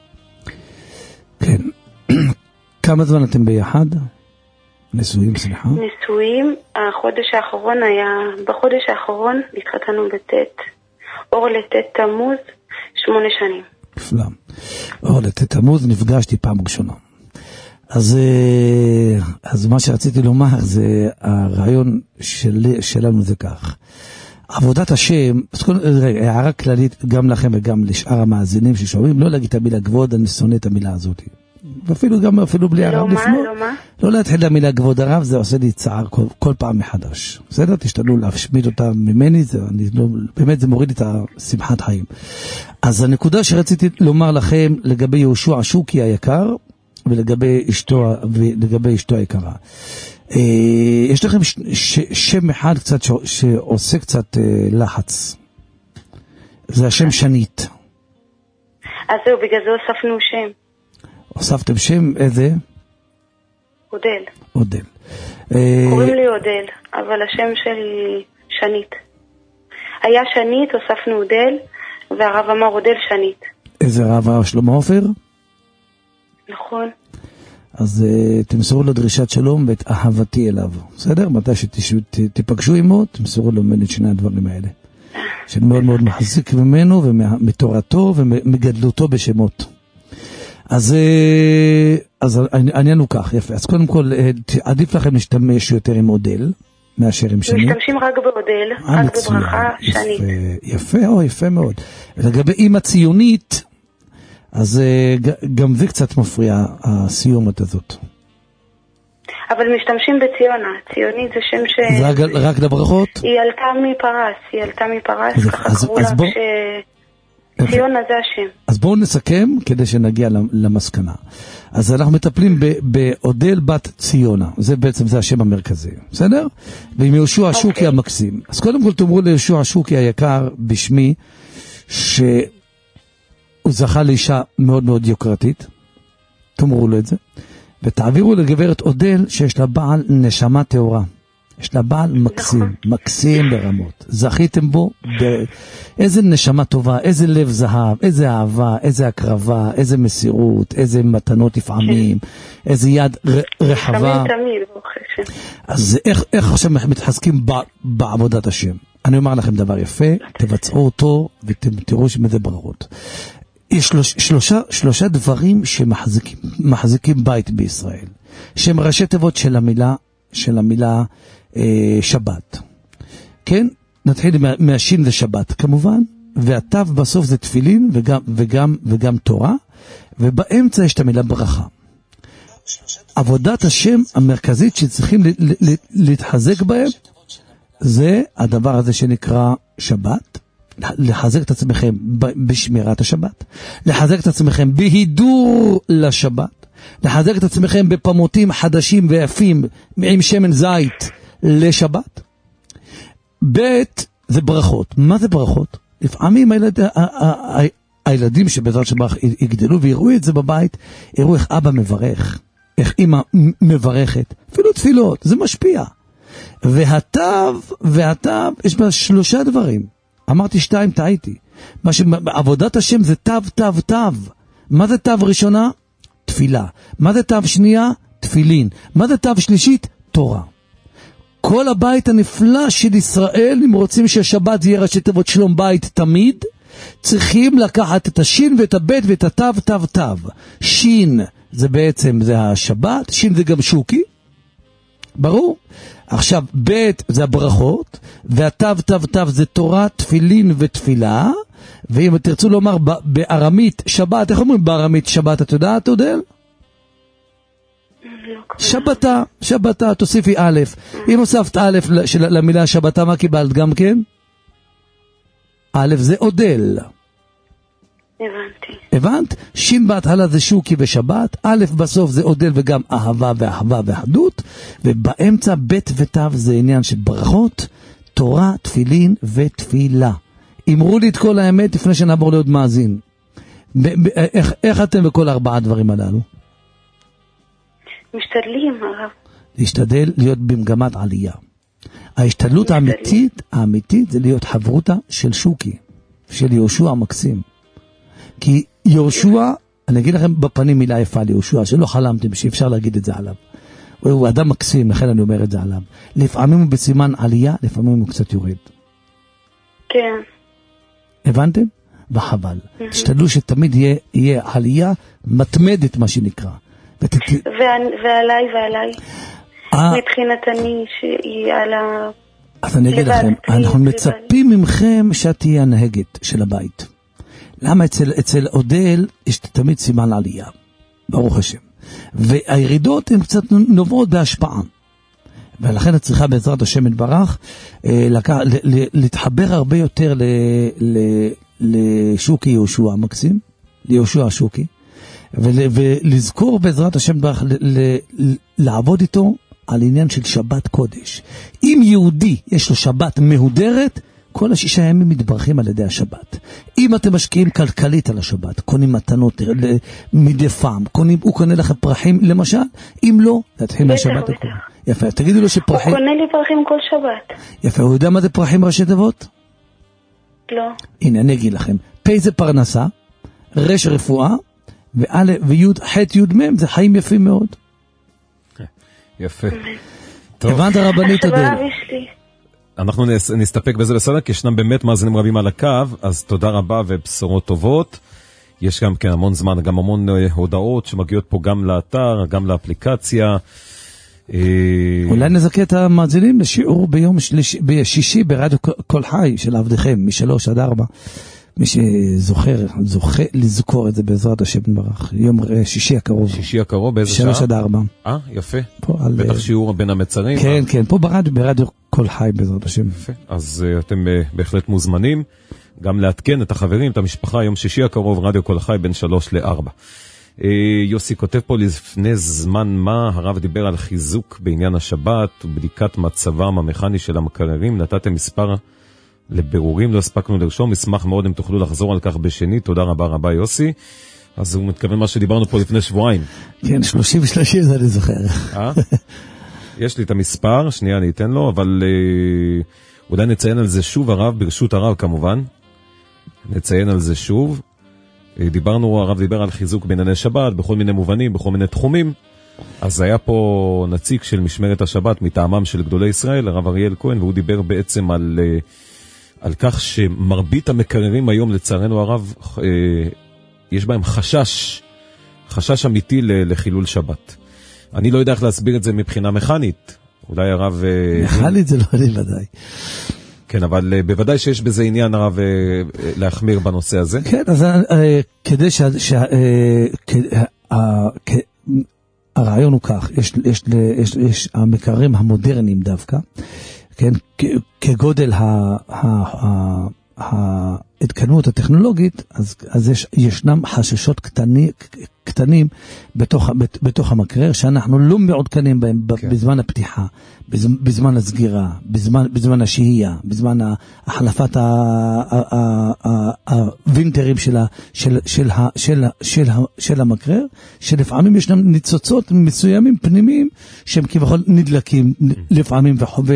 כן. כמה זמן אתם ביחד? נשואים, סליחה? נשואים, החודש האחרון היה, בחודש האחרון התחתנו בט' אור לט' תמוז, שמונה שנים. נפלא. אור לט' תמוז נפגשתי פעם ראשונה. אז, אז מה שרציתי לומר זה, הרעיון של, שלנו זה כך. עבודת השם, הערה כללית גם לכם וגם לשאר המאזינים ששומעים, לא להגיד את המילה כבוד, אני שונא את המילה הזאת. ואפילו גם, אפילו בלי הרב לפנות. לא מה, לא מה? לא להתחיל למילה כבוד הרב, זה עושה לי צער כל, כל פעם מחדש. בסדר? תשתדלו להשמיד אותה ממני, זה, אני לא, באמת זה מוריד את השמחת חיים. אז הנקודה שרציתי לומר לכם לגבי יהושע שוקי היקר, ולגבי אשתו, ולגבי אשתו היקרה. יש לכם ש, ש, שם אחד קצת ש, שעושה קצת לחץ. זה השם שנית. אז זהו, בגלל זה הוספנו שם. הוספתם שם איזה? אודל. אודל. קוראים לי אודל, אבל השם שלי שנית. היה שנית, הוספנו אודל, והרב אמר אודל שנית. איזה רב? שלמה עופר? נכון. אז uh, תמסרו לו דרישת שלום ואת אהבתי אליו. בסדר? מתי שתיפגשו עמו, תמסרו לו ממני את שני הדברים האלה. שאני מאוד מאוד מחזיק ממנו ומתורתו ומגדלותו בשמות. אז, אז העניין הוא כך, יפה. אז קודם כל, עדיף לכם להשתמש יותר עם אודל, מאשר עם שני. משתמשים רק באודל, רק בברכה שנית. יפה, או יפה מאוד. לגבי אמא ציונית, אז גם זה קצת מפריע, הסיומת הזאת. אבל משתמשים בציונה, ציונית זה שם ש... רק, רק לברכות? היא עלתה מפרס, היא עלתה מפרס, ככה קראו לה כש... ציונה זה השם. אז בואו נסכם כדי שנגיע למסקנה. אז אנחנו מטפלים באודל בת ציונה, זה בעצם זה השם המרכזי, בסדר? ועם יהושע שוקי המקסים. אז קודם כל תאמרו ליהושע שוקי היקר בשמי, שהוא זכה לאישה מאוד מאוד יוקרתית, תאמרו לו את זה, ותעבירו לגברת אודל שיש לה בעל נשמה טהורה. יש לה בעל מקסים, מקסים ברמות. זכיתם בו, איזה נשמה טובה, איזה לב זהב, איזה אהבה, איזה הקרבה, איזה מסירות, איזה מתנות לפעמים, איזה יד רחבה. אז איך עכשיו מתחזקים בעבודת השם? אני אומר לכם דבר יפה, תבצעו אותו ותראו שמזה ברכות. יש שלושה, שלושה דברים שמחזיקים בית בישראל, שהם ראשי תיבות של המילה, של המילה אה, שבת. כן? נתחיל מהשין זה שבת כמובן, והתו בסוף זה תפילין וגם, וגם, וגם תורה, ובאמצע יש את המילה ברכה. עבודת השם המרכזית שצריכים להתחזק בהם, זה הדבר הזה שנקרא שבת, לחזק את עצמכם בשמירת השבת, לחזק את עצמכם בהידור לשבת, לחזק את עצמכם בפמותים חדשים ויפים עם שמן זית לשבת. בית זה ברכות. מה זה ברכות? לפעמים הילד, הילדים שבעזרת שבח יגדלו ויראו את זה בבית, יראו איך אבא מברך, איך אמא מברכת, אפילו תפילות, זה משפיע. והתו, והתו, יש בה שלושה דברים. אמרתי שתיים, טעיתי. עבודת השם זה תו, תו, תו. מה זה תו ראשונה? תפילה. מה זה תו שנייה? תפילין. מה זה תו שלישית? תורה. כל הבית הנפלא של ישראל, אם רוצים שהשבת יהיה ראשי תיבות שלום בית תמיד, צריכים לקחת את השין ואת הבית ואת התו, תו, תו. שין זה בעצם זה השבת, שין זה גם שוקי. ברור? עכשיו, בית זה הברכות, והתו, תו, תו זה תורה, תפילין ותפילה, ואם תרצו לומר בארמית שבת, איך אומרים בארמית שבת, את יודעת, אודל? שבתה, שבתה, תוסיפי א', אם הוספת א' למילה שבתה, מה קיבלת גם כן? א' זה אודל. הבנתי. הבנת? שין בהתחלה זה שוקי ושבת, א' בסוף זה אודל וגם אהבה ואהבה ואחדות, ובאמצע ב' ותו זה עניין של ברכות, תורה, תפילין ותפילה. אמרו לי את כל האמת לפני שנעבור להיות מאזין. איך, איך אתם בכל ארבעה הדברים הללו? משתדלים, הרב. להשתדל להיות במגמת עלייה. ההשתדלות האמיתית, האמיתית זה להיות חברותה של שוקי. של יהושע מקסים. כי יהושע, אני אגיד לכם בפנים מילה יפה ליהושע, שלא חלמתם שאפשר להגיד את זה עליו. הוא אדם מקסים, לכן אני אומר את זה עליו. לפעמים הוא בסימן עלייה, לפעמים הוא קצת יורד. כן. הבנתם? וחבל. תשתדלו שתמיד יהיה, יהיה עלייה מתמדת, מה שנקרא. ות... ועליי ועליי. מבחינת אני שהיא על ה... אז אני אגיד לכם, אנחנו מצפים ממכם שאת תהיה הנהגת של הבית. למה אצל, אצל אודל יש תמיד סימן עלייה, ברוך השם. והירידות הן קצת נובעות בהשפעה. ולכן את צריכה בעזרת השם יתברך, להתחבר הרבה יותר לשוקי יהושע המקסים, ליהושע השוקי, ולזכור בעזרת השם יתברך לעבוד איתו על עניין של שבת קודש. אם יהודי יש לו שבת מהודרת, כל השישה ימים מתברכים על ידי השבת. אם אתם משקיעים כלכלית על השבת, קונים מתנות מדי פעם, קונים, הוא קונה לכם פרחים למשל, אם לא, תתחיל מהשבת הכל. יפה, תגידו לו שפרחים... הוא קונה לי פרחים כל שבת. יפה, הוא יודע מה זה פרחים ראשי תיבות? לא. הנה, אני אגיד לכם. פ' זה פרנסה, רש רפואה, ויוד, ח' יוד מ' זה חיים יפים מאוד. יפה. הבנת רבנית אודל. אנחנו נסתפק בזה בסדר, כי ישנם באמת מאזינים רבים על הקו, אז תודה רבה ובשורות טובות. יש גם כן המון זמן, גם המון הודעות שמגיעות פה גם לאתר, גם לאפליקציה. אולי נזכה את המאזינים לשיעור ביום בשישי ברדיו כל חי של עבדיכם, משלוש עד ארבע. מי שזוכר, זוכה לזכור את זה בעזרת השם נברך. יום שישי הקרוב. שישי הקרוב, באיזה שעה? שלוש עד ארבע. אה, יפה. בטח שיעור בין המצרים. כן, כן, פה ברדיו, ברדיו כל חי בעזרת השם. יפה. אז אתם בהחלט מוזמנים גם לעדכן את החברים, את המשפחה, יום שישי הקרוב, רדיו כל חי בין שלוש לארבע. יוסי כותב פה לפני זמן מה, הרב דיבר על חיזוק בעניין השבת ובדיקת מצבם המכני של המקררים, נתתם מספר לבירורים, לא הספקנו לרשום, נשמח מאוד אם תוכלו לחזור על כך בשני, תודה רבה רבה יוסי. אז הוא מתכוון מה שדיברנו פה לפני שבועיים. כן, שלושים ושלושים זה אני זוכר. אה? יש לי את המספר, שנייה אני אתן לו, אבל אה, אולי נציין על זה שוב הרב, ברשות הרב כמובן, נציין על זה שוב. אה, דיברנו, הרב דיבר על חיזוק בענייני שבת, בכל מיני מובנים, בכל מיני תחומים, אז היה פה נציג של משמרת השבת מטעמם של גדולי ישראל, הרב אריאל כהן, והוא דיבר בעצם על... אה, על כך שמרבית המקררים היום לצערנו הרב אה, יש בהם חשש, חשש אמיתי לחילול שבת. אני לא יודע איך להסביר את זה מבחינה מכנית. אולי הרב... מכנית זה לא אני ודאי. כן, אבל אה, בוודאי שיש בזה עניין הרב אה, אה, להחמיר בנושא הזה. כן, אז אה, כדי ש... ש אה, כ, אה, כ, הרעיון הוא כך, יש, יש, יש, יש המקררים המודרניים דווקא, כן, כגודל ההתקדמות הטכנולוגית, אז, אז יש, ישנם חששות קטני, קטנים בתוך, בתוך המקרר, שאנחנו לא מעודכנים בהם כן. בזמן הפתיחה, בזמן, בזמן הסגירה, בזמן, בזמן השהייה, בזמן החלפת הווינטרים של, של, של, של, של, של המקרר, שלפעמים ישנם ניצוצות מסוימים פנימיים, שהם כביכול נדלקים לפעמים,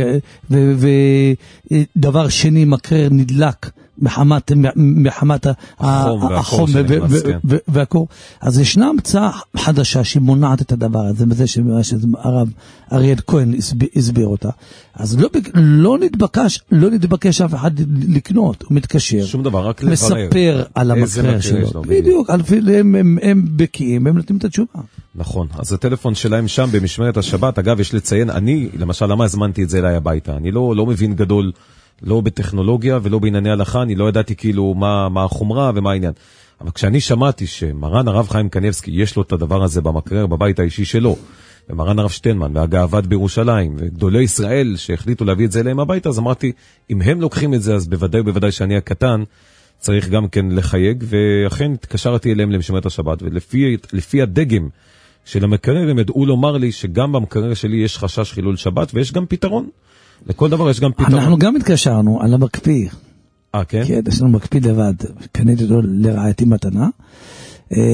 ודבר שני מקרר נדלק, מחמת, מחמת החום והקור. אז ישנה המצאה חדשה שמונעת את הדבר הזה, בזה שהרב אריאל כהן הסביר אותה. אז לא, לא נתבקש, לא נתבקש אף אחד לקנות, הוא מתקשר. שום דבר, רק לברר. מספר על המקרר שלו. בדיוק, הם, הם, הם בקיאים, הם נותנים את התשובה. נכון, אז הטלפון שלהם שם במשמרת השבת, אגב, יש לציין, אני, למשל, למה הזמנתי את זה אליי הביתה? אני לא, לא מבין גדול, לא בטכנולוגיה ולא בענייני הלכה, אני לא ידעתי כאילו מה, מה החומרה ומה העניין. אבל כשאני שמעתי שמרן הרב חיים קניבסקי, יש לו את הדבר הזה במקרר, בבית האישי שלו, ומרן הרב שטיינמן, והגאוות בירושלים, וגדולי ישראל שהחליטו להביא את זה אליהם הביתה, אז אמרתי, אם הם לוקחים את זה, אז בוודאי, בוודאי שאני הקטן, צריך גם כן לחייג, ואכן התקשרתי אליהם למשמרת השבת, ולפי לפי הדגם של המקרר, הם ידעו לומר לי שגם במקרר שלי יש חשש חילול שבת, ויש גם פתרון. לכל דבר יש גם פתרון. אנחנו גם התקשרנו על המקפיא. אה, כן? כן, יש לנו מקפיא לבד. קניתי אותו לרעייתי מתנה.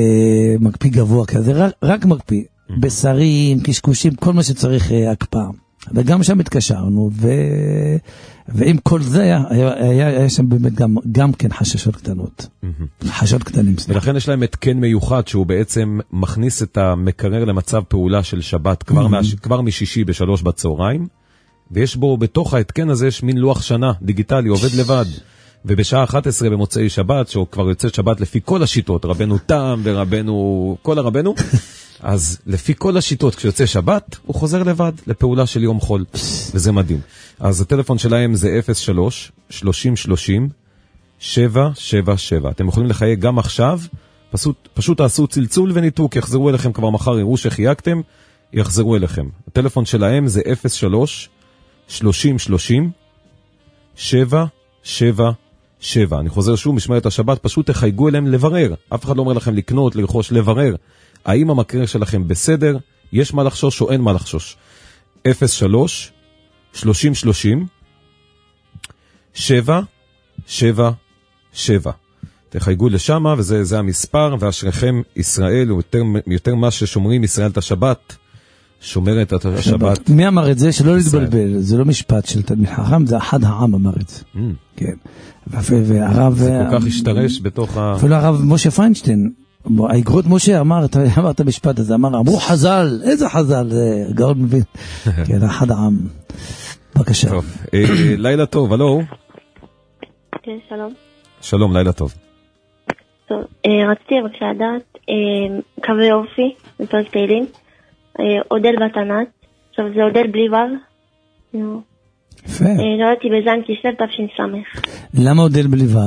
מקפיא גבוה כזה, רק, רק מקפיא. בשרים, קשקושים, כל מה שצריך הקפאה. וגם שם התקשרנו, ו... ועם כל זה היה, היה, היה שם באמת גם, גם כן חששות קטנות. Mm-hmm. חששות קטנים. ולכן יש להם התקן מיוחד, שהוא בעצם מכניס את המקרר למצב פעולה של שבת, כבר, mm-hmm. מה, כבר משישי בשלוש בצהריים, ויש בו, בתוך ההתקן הזה, יש מין לוח שנה דיגיטלי, עובד לבד. ובשעה אחת עשרה במוצאי שבת, שהוא כבר יוצא שבת לפי כל השיטות, רבנו תם ורבנו, כל הרבנו, אז לפי כל השיטות, כשיוצא שבת, הוא חוזר לבד לפעולה של יום חול, וזה מדהים. אז הטלפון שלהם זה אפס שלוש שלושים שלושים שבע שבע שבע. אתם יכולים לחייג גם עכשיו, פשוט, פשוט תעשו צלצול וניתוק, יחזרו אליכם כבר מחר, יראו שחייגתם, יחזרו אליכם. הטלפון שלהם זה אפס שלוש שלושים שלושים שבע שבע שבע. אני חוזר שוב, משמרת השבת, פשוט תחייגו אליהם לברר. אף אחד לא אומר לכם לקנות, לרכוש, לברר. האם המקרר שלכם בסדר? יש מה לחשוש או אין מה לחשוש? אפס שלוש שלושים שלושים שבע שבע שבע. תחייגו לשם, וזה זה המספר, ואשריכם ישראל, יותר, יותר מה ששומרים ישראל את השבת, שומרת את השבת. מי אמר את זה? שלא להתבלבל, זה לא משפט של תלמיד חכם, זה אחד העם אמר את זה. כן. והרב... זה כל כך השתרש בתוך ה... אפילו הרב משה פיינשטיין, האגרות משה אמר, אמר את המשפט הזה, אמר, אמרו חז"ל, איזה חז"ל, זה גאון מבין. כן, אחד העם. בבקשה. טוב, לילה טוב, הלו. כן, שלום. שלום, לילה טוב. טוב, רציתי בבקשה לדעת, קווי אופי, בפרק תהילים, עודל בתנת, עכשיו זה עודל בלי וו. יפה. נולדתי בזין כסלו תש"ס. למה עודל בלי וו?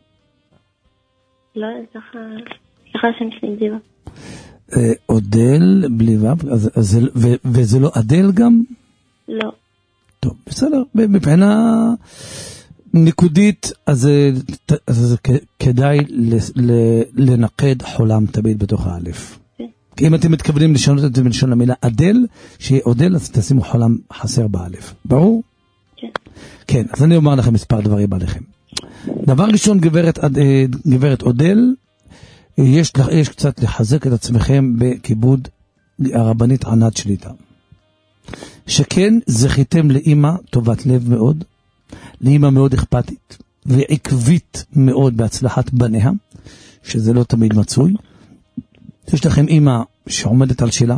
לא, ככה, ככה שם שלי בלי וו. עודל בלי וו, וזה לא עדל גם? לא. טוב, בסדר, מבחינה נקודית, אז זה כדאי לנקד חולם תמיד בתוך האלף. כי אם אתם מתכוונים לשנות את זה בלשון המילה עדל, שיהיה עודל, אז תשימו חולם חסר באלף. ברור? כן. כן, אז אני אומר לכם מספר דברים עליכם. דבר ראשון, גברת, גברת עודל, יש, יש קצת לחזק את עצמכם בכיבוד הרבנית ענת שליטה. שכן זכיתם לאמא טובת לב מאוד, לאמא מאוד אכפתית, ועקבית מאוד בהצלחת בניה, שזה לא תמיד מצוי. יש לכם אמא שעומדת על שלה,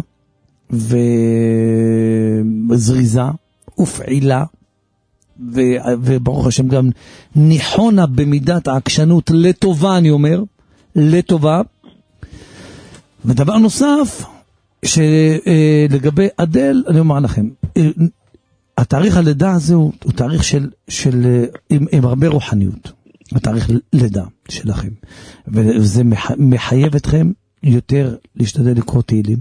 וזריזה, ופעילה, וברוך השם גם ניחונה במידת העקשנות לטובה, אני אומר, לטובה. ודבר נוסף, שלגבי עדל, אני אומר לכם, התאריך הלידה הזה הוא, הוא תאריך של, של, עם, עם הרבה רוחניות, התאריך לידה שלכם, וזה מחייב אתכם יותר להשתדל לקרוא תהילים,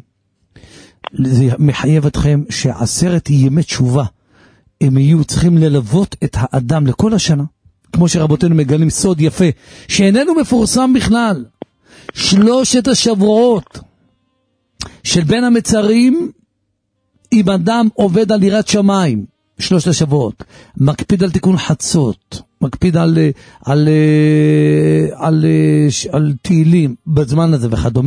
זה מחייב אתכם שעשרת ימי תשובה, הם יהיו צריכים ללוות את האדם לכל השנה, כמו שרבותינו מגלים סוד יפה, שאיננו מפורסם בכלל, שלושת השבועות, של בין המצרים, אם אדם עובד על יראת שמיים, שלושת השבועות, מקפיד על תיקון חצות, מקפיד על, על, על, על, על תהילים בזמן הזה וכדומה,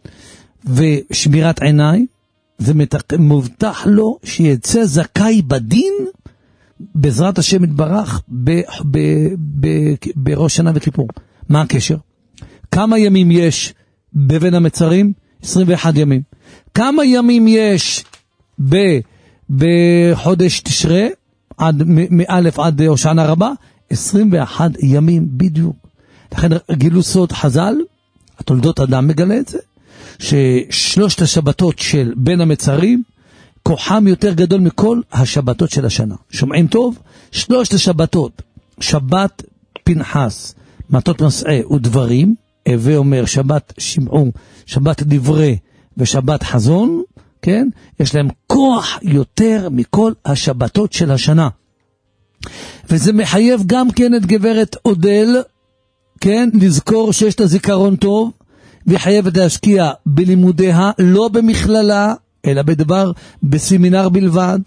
ושמירת עיניים, זה מובטח לו שיצא זכאי בדין, בעזרת השם יתברך, ב, ב, ב, בראש שנה וכיפור. מה הקשר? כמה ימים יש בבין המצרים? עשרים ואחד ימים. כמה ימים יש ב, בחודש תשרה, עד, מאלף עד הושענא רבה? עשרים ואחד ימים בדיוק. לכן גילו סוד חז"ל, התולדות אדם מגלה את זה, ששלושת השבתות של בין המצרים, כוחם יותר גדול מכל השבתות של השנה. שומעים טוב? שלושת השבתות, שבת פנחס, מטות מסעי ודברים, הווה אומר שבת שמעו, שבת דברי ושבת חזון, כן? יש להם כוח יותר מכל השבתות של השנה. וזה מחייב גם כן את גברת עודל, כן? לזכור שיש את הזיכרון טוב, והיא חייבת להשקיע בלימודיה, לא במכללה, אלא בדבר, בסמינר בלבד,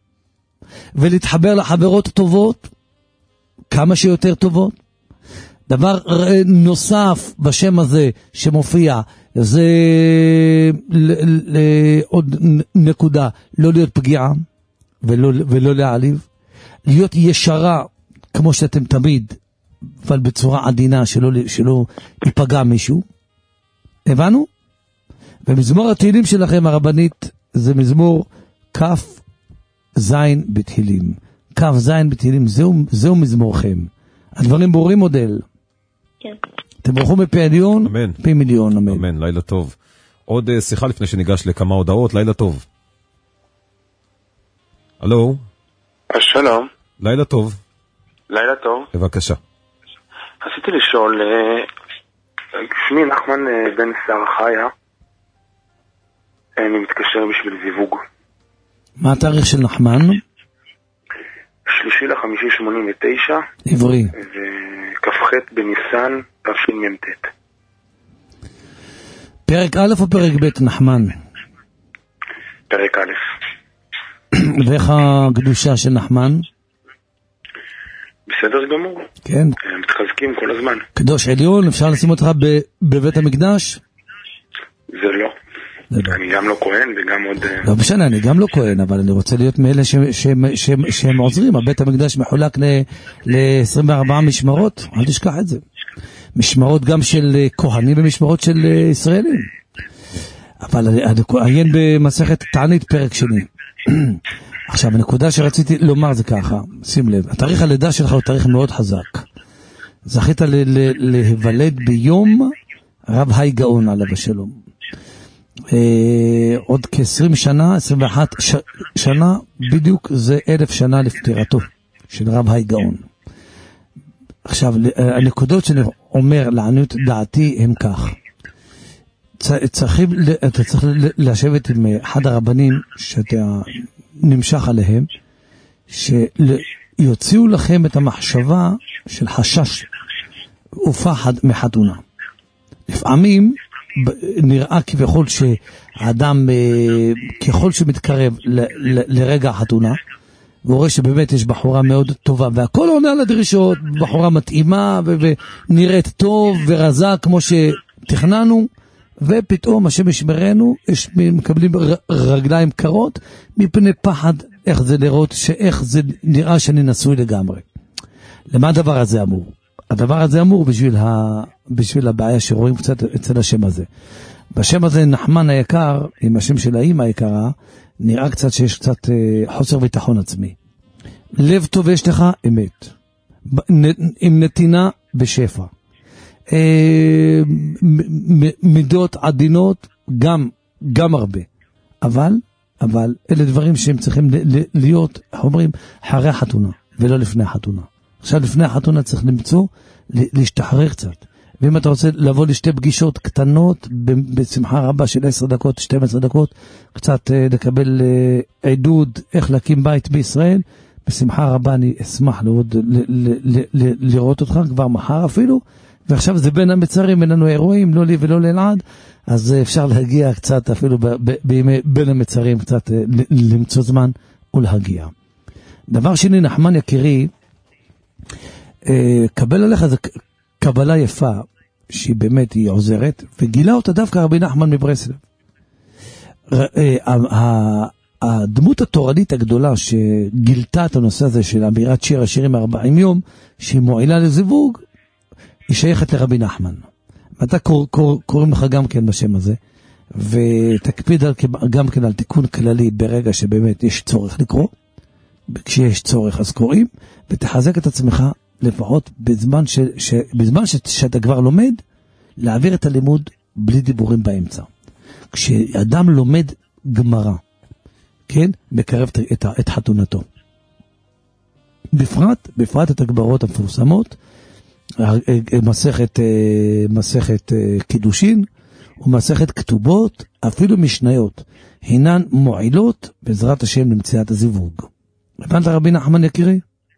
ולהתחבר לחברות טובות, כמה שיותר טובות. דבר נוסף בשם הזה שמופיע, זה עוד נקודה, לא להיות פגיעה, ולא, ולא להעליב, להיות ישרה כמו שאתם תמיד, אבל בצורה עדינה שלא, שלא ייפגע מישהו. הבנו? ומזמור התהילים שלכם הרבנית זה מזמור כף זין בתהילים. כף זין בתהילים, זהו, זהו מזמורכם. הדברים ברורים מודל. כן. תברכו מפי עליון, אמן. פי מיליון, אמן. אמן, לילה טוב. עוד שיחה לפני שניגש לכמה הודעות, לילה טוב. הלו? שלום. לילה טוב. לילה טוב. בבקשה. רציתי לשאול, שמי נחמן בן שר חיה, אני מתקשר בשביל זיווג. מה התאריך של נחמן? שלישי לחמישי שמונים ותשע. עברי. וכ"ח בניסן תשמ"ט. פרק א' או פרק ב' נחמן? פרק א'. ואיך הקדושה של נחמן? בסדר גמור. כן. מתחזקים כל הזמן. קדוש עליון, אפשר לשים אותך בבית המקדש? זה לא. אני גם לא כהן וגם עוד... לא משנה, אני גם לא כהן, אבל אני רוצה להיות מאלה שהם עוזרים. הבית המקדש מחולק ל-עשרים וארבע משמרות, אל תשכח את זה. משמרות גם של כהנים ומשמרות של ישראלים. אבל עיין במסכת תענית פרק שני. עכשיו, הנקודה שרציתי לומר זה ככה, שים לב, התאריך הלידה שלך הוא תאריך מאוד חזק. זכית להיוולד ביום רב היי גאון עליו השלום. אה, עוד כ-עשרים שנה, עשרים ואחת ש... שנה, בדיוק זה אלף שנה לפטירתו של רב היי גאון. עכשיו, הנקודות שאני אומר לעניות דעתי הם כך. צריכים, אתה צריך לשבת עם אחד הרבנים שאתה נמשך עליהם, שיוציאו לכם את המחשבה של חשש ופחד מחתונה. לפעמים נראה כביכול שהאדם, ככל שמתקרב לרגע החתונה, והוא רואה שבאמת יש בחורה מאוד טובה, והכל עונה על הדרישות, בחורה מתאימה ונראית טוב ורזה כמו שתכננו, ופתאום השם ישמרנו, יש, מקבלים רגליים קרות, מפני פחד איך זה לראות, שאיך זה נראה שאני נשוי לגמרי. למה הדבר הזה אמור? הדבר הזה אמור בשביל, ה, בשביל הבעיה שרואים קצת אצל השם הזה. בשם הזה נחמן היקר, עם השם של האמא היקרה, נראה קצת שיש קצת אה, חוסר ביטחון עצמי. לב טוב יש לך, אמת. עם נתינה בשפע. מידות עדינות גם, גם הרבה. אבל, אבל אלה דברים שהם צריכים להיות, איך אומרים, אחרי החתונה, ולא לפני החתונה. עכשיו לפני החתונה צריך למצוא, להשתחרר קצת. ואם אתה רוצה לבוא לשתי פגישות קטנות, בשמחה רבה של עשר דקות, שתים עשרה דקות, קצת לקבל עידוד איך להקים בית בישראל, בשמחה רבה אני אשמח לעוד לראות אותך כבר מחר אפילו, ועכשיו זה בין המצרים, אין לנו אירועים, לא לי ולא לאלעד, אז אפשר להגיע קצת אפילו בימי בין המצרים, קצת למצוא זמן ולהגיע. דבר שני, נחמן יקירי, קבל עליך זה קבלה יפה, שהיא באמת היא עוזרת, וגילה אותה דווקא רבי נחמן מברסלב. הדמות התורנית הגדולה שגילתה את הנושא הזה של אמירת שיר השירים ארבעים יום, שהיא מועילה לזיווג, היא שייכת לרבי נחמן. ואתה קור, קור, קוראים לך גם כן בשם הזה, ותקפיד על, גם כן על תיקון כללי ברגע שבאמת יש צורך לקרוא, כשיש צורך אז קוראים, ותחזק את עצמך לפחות בזמן, ש, ש, בזמן ש, שאתה כבר לומד, להעביר את הלימוד בלי דיבורים באמצע. כשאדם לומד גמרא, כן, מקרב את, את חתונתו. בפרט, בפרט את הגמרות המפורסמות, מסכת, מסכת קידושין ומסכת כתובות, אפילו משניות, הינן מועילות בעזרת השם למציאת הזיווג. הבנת רבי נחמן יקירי?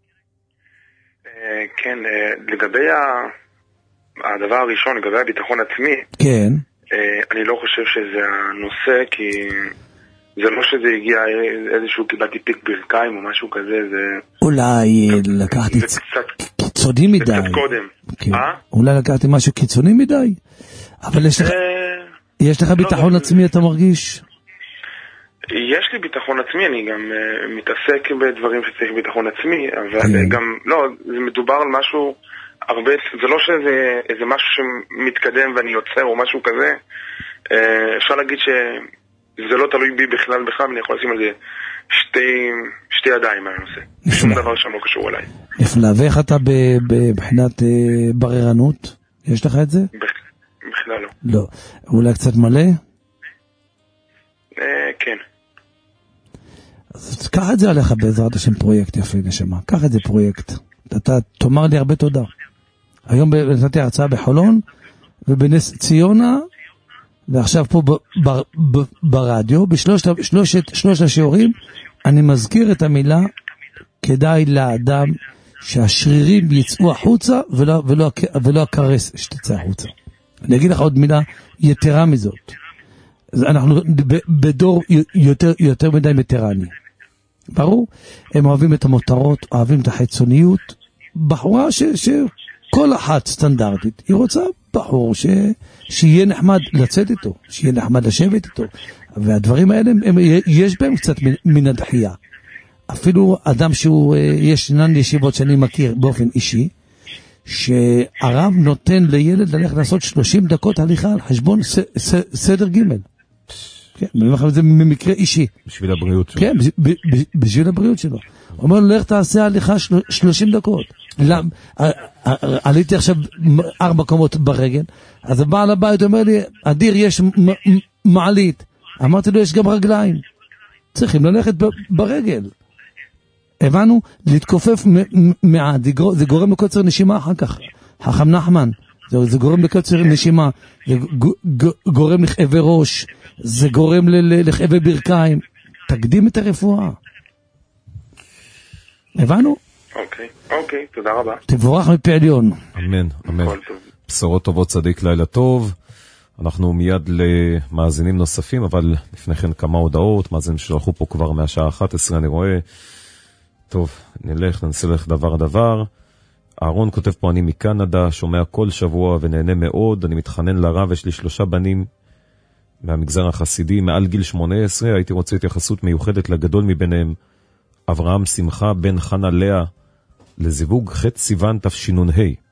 כן, לגבי הדבר הראשון, לגבי הביטחון עצמי, כן. אני לא חושב שזה הנושא, כי זה לא שזה הגיע איזשהו קיבלתי פיק ברכיים או משהו כזה, זה... אולי לקחתי קיצוני מדי. זה קצת קודם. אולי לקחתי משהו קיצוני מדי, אבל יש לך, יש לך ביטחון עצמי, אתה מרגיש? יש לי ביטחון עצמי, אני גם uh, מתעסק בדברים שצריך ביטחון עצמי, אבל mm. גם, לא, זה מדובר על משהו הרבה, זה לא שזה איזה משהו שמתקדם ואני יוצר או משהו כזה, uh, אפשר להגיד שזה לא תלוי בי בכלל בכלל, ואני יכול לשים על זה שתי, שתי ידיים על הנושא. שום דבר שם לא קשור אליי. נפלא, ואיך אתה בבחינת uh, בררנות? יש לך את זה? בכלל לא. לא. אולי קצת מלא? Uh, כן. אז קח את זה עליך בעזרת השם פרויקט יפה נשמה, קח את זה פרויקט, אתה תאמר לי הרבה תודה. היום נתתי הרצאה בחולון ובנס ציונה ועכשיו פה ב, ב, ב, ברדיו בשלושת שלושת, שלושת השיעורים אני מזכיר את המילה כדאי לאדם שהשרירים יצאו החוצה ולא, ולא, ולא הקרס שתצא החוצה. אני אגיד לך עוד מילה יתרה מזאת, אנחנו בדור יותר, יותר מדי וטרני. ברור, הם אוהבים את המותרות, אוהבים את החיצוניות, בחורה ש, שכל אחת סטנדרטית, היא רוצה בחור ש, שיהיה נחמד לצאת איתו, שיהיה נחמד לשבת איתו, והדברים האלה, הם, יש בהם קצת מן הדחייה. אפילו אדם שהוא, יש נן ישיבות שאני מכיר באופן אישי, שהרב נותן לילד ללכת לעשות שלושים דקות הליכה על חשבון ס, ס, סדר ג' כן, אני אומר לכם, זה ממקרה אישי. בשביל הבריאות שלו. כן, בשביל הבריאות שלו. הוא אומר לו, לך תעשה הליכה שלושים דקות. עליתי עכשיו ארבע קומות ברגל, אז הבעל הבית אומר לי, אדיר, יש מעלית. אמרתי לו, יש גם רגליים. צריכים ללכת ברגל. הבנו, להתכופף מעט, זה גורם לקוצר נשימה אחר כך. חכם נחמן. זה, זה גורם לקצר נשימה, זה גורם לכאבי ראש, זה גורם לכאבי ברכיים. תקדים את הרפואה. הבנו? אוקיי, אוקיי, תודה רבה. תבורך מפי עליון. אמן, אמן. בשורות טובות, צדיק, לילה טוב. אנחנו מיד למאזינים נוספים, אבל לפני כן כמה הודעות, מאזינים שלחו פה כבר מהשעה אחת עשרה, אני רואה. טוב, נלך, ננסה לך דבר דבר. אהרון כותב פה, אני מקנדה, שומע כל שבוע ונהנה מאוד, אני מתחנן לרב, יש לי שלושה בנים מהמגזר החסידי, מעל גיל שמונה עשרה, הייתי רוצה התייחסות מיוחדת לגדול מביניהם, אברהם שמחה בן חנה לאה, לזיווג ח' סיוון תשנ"ה.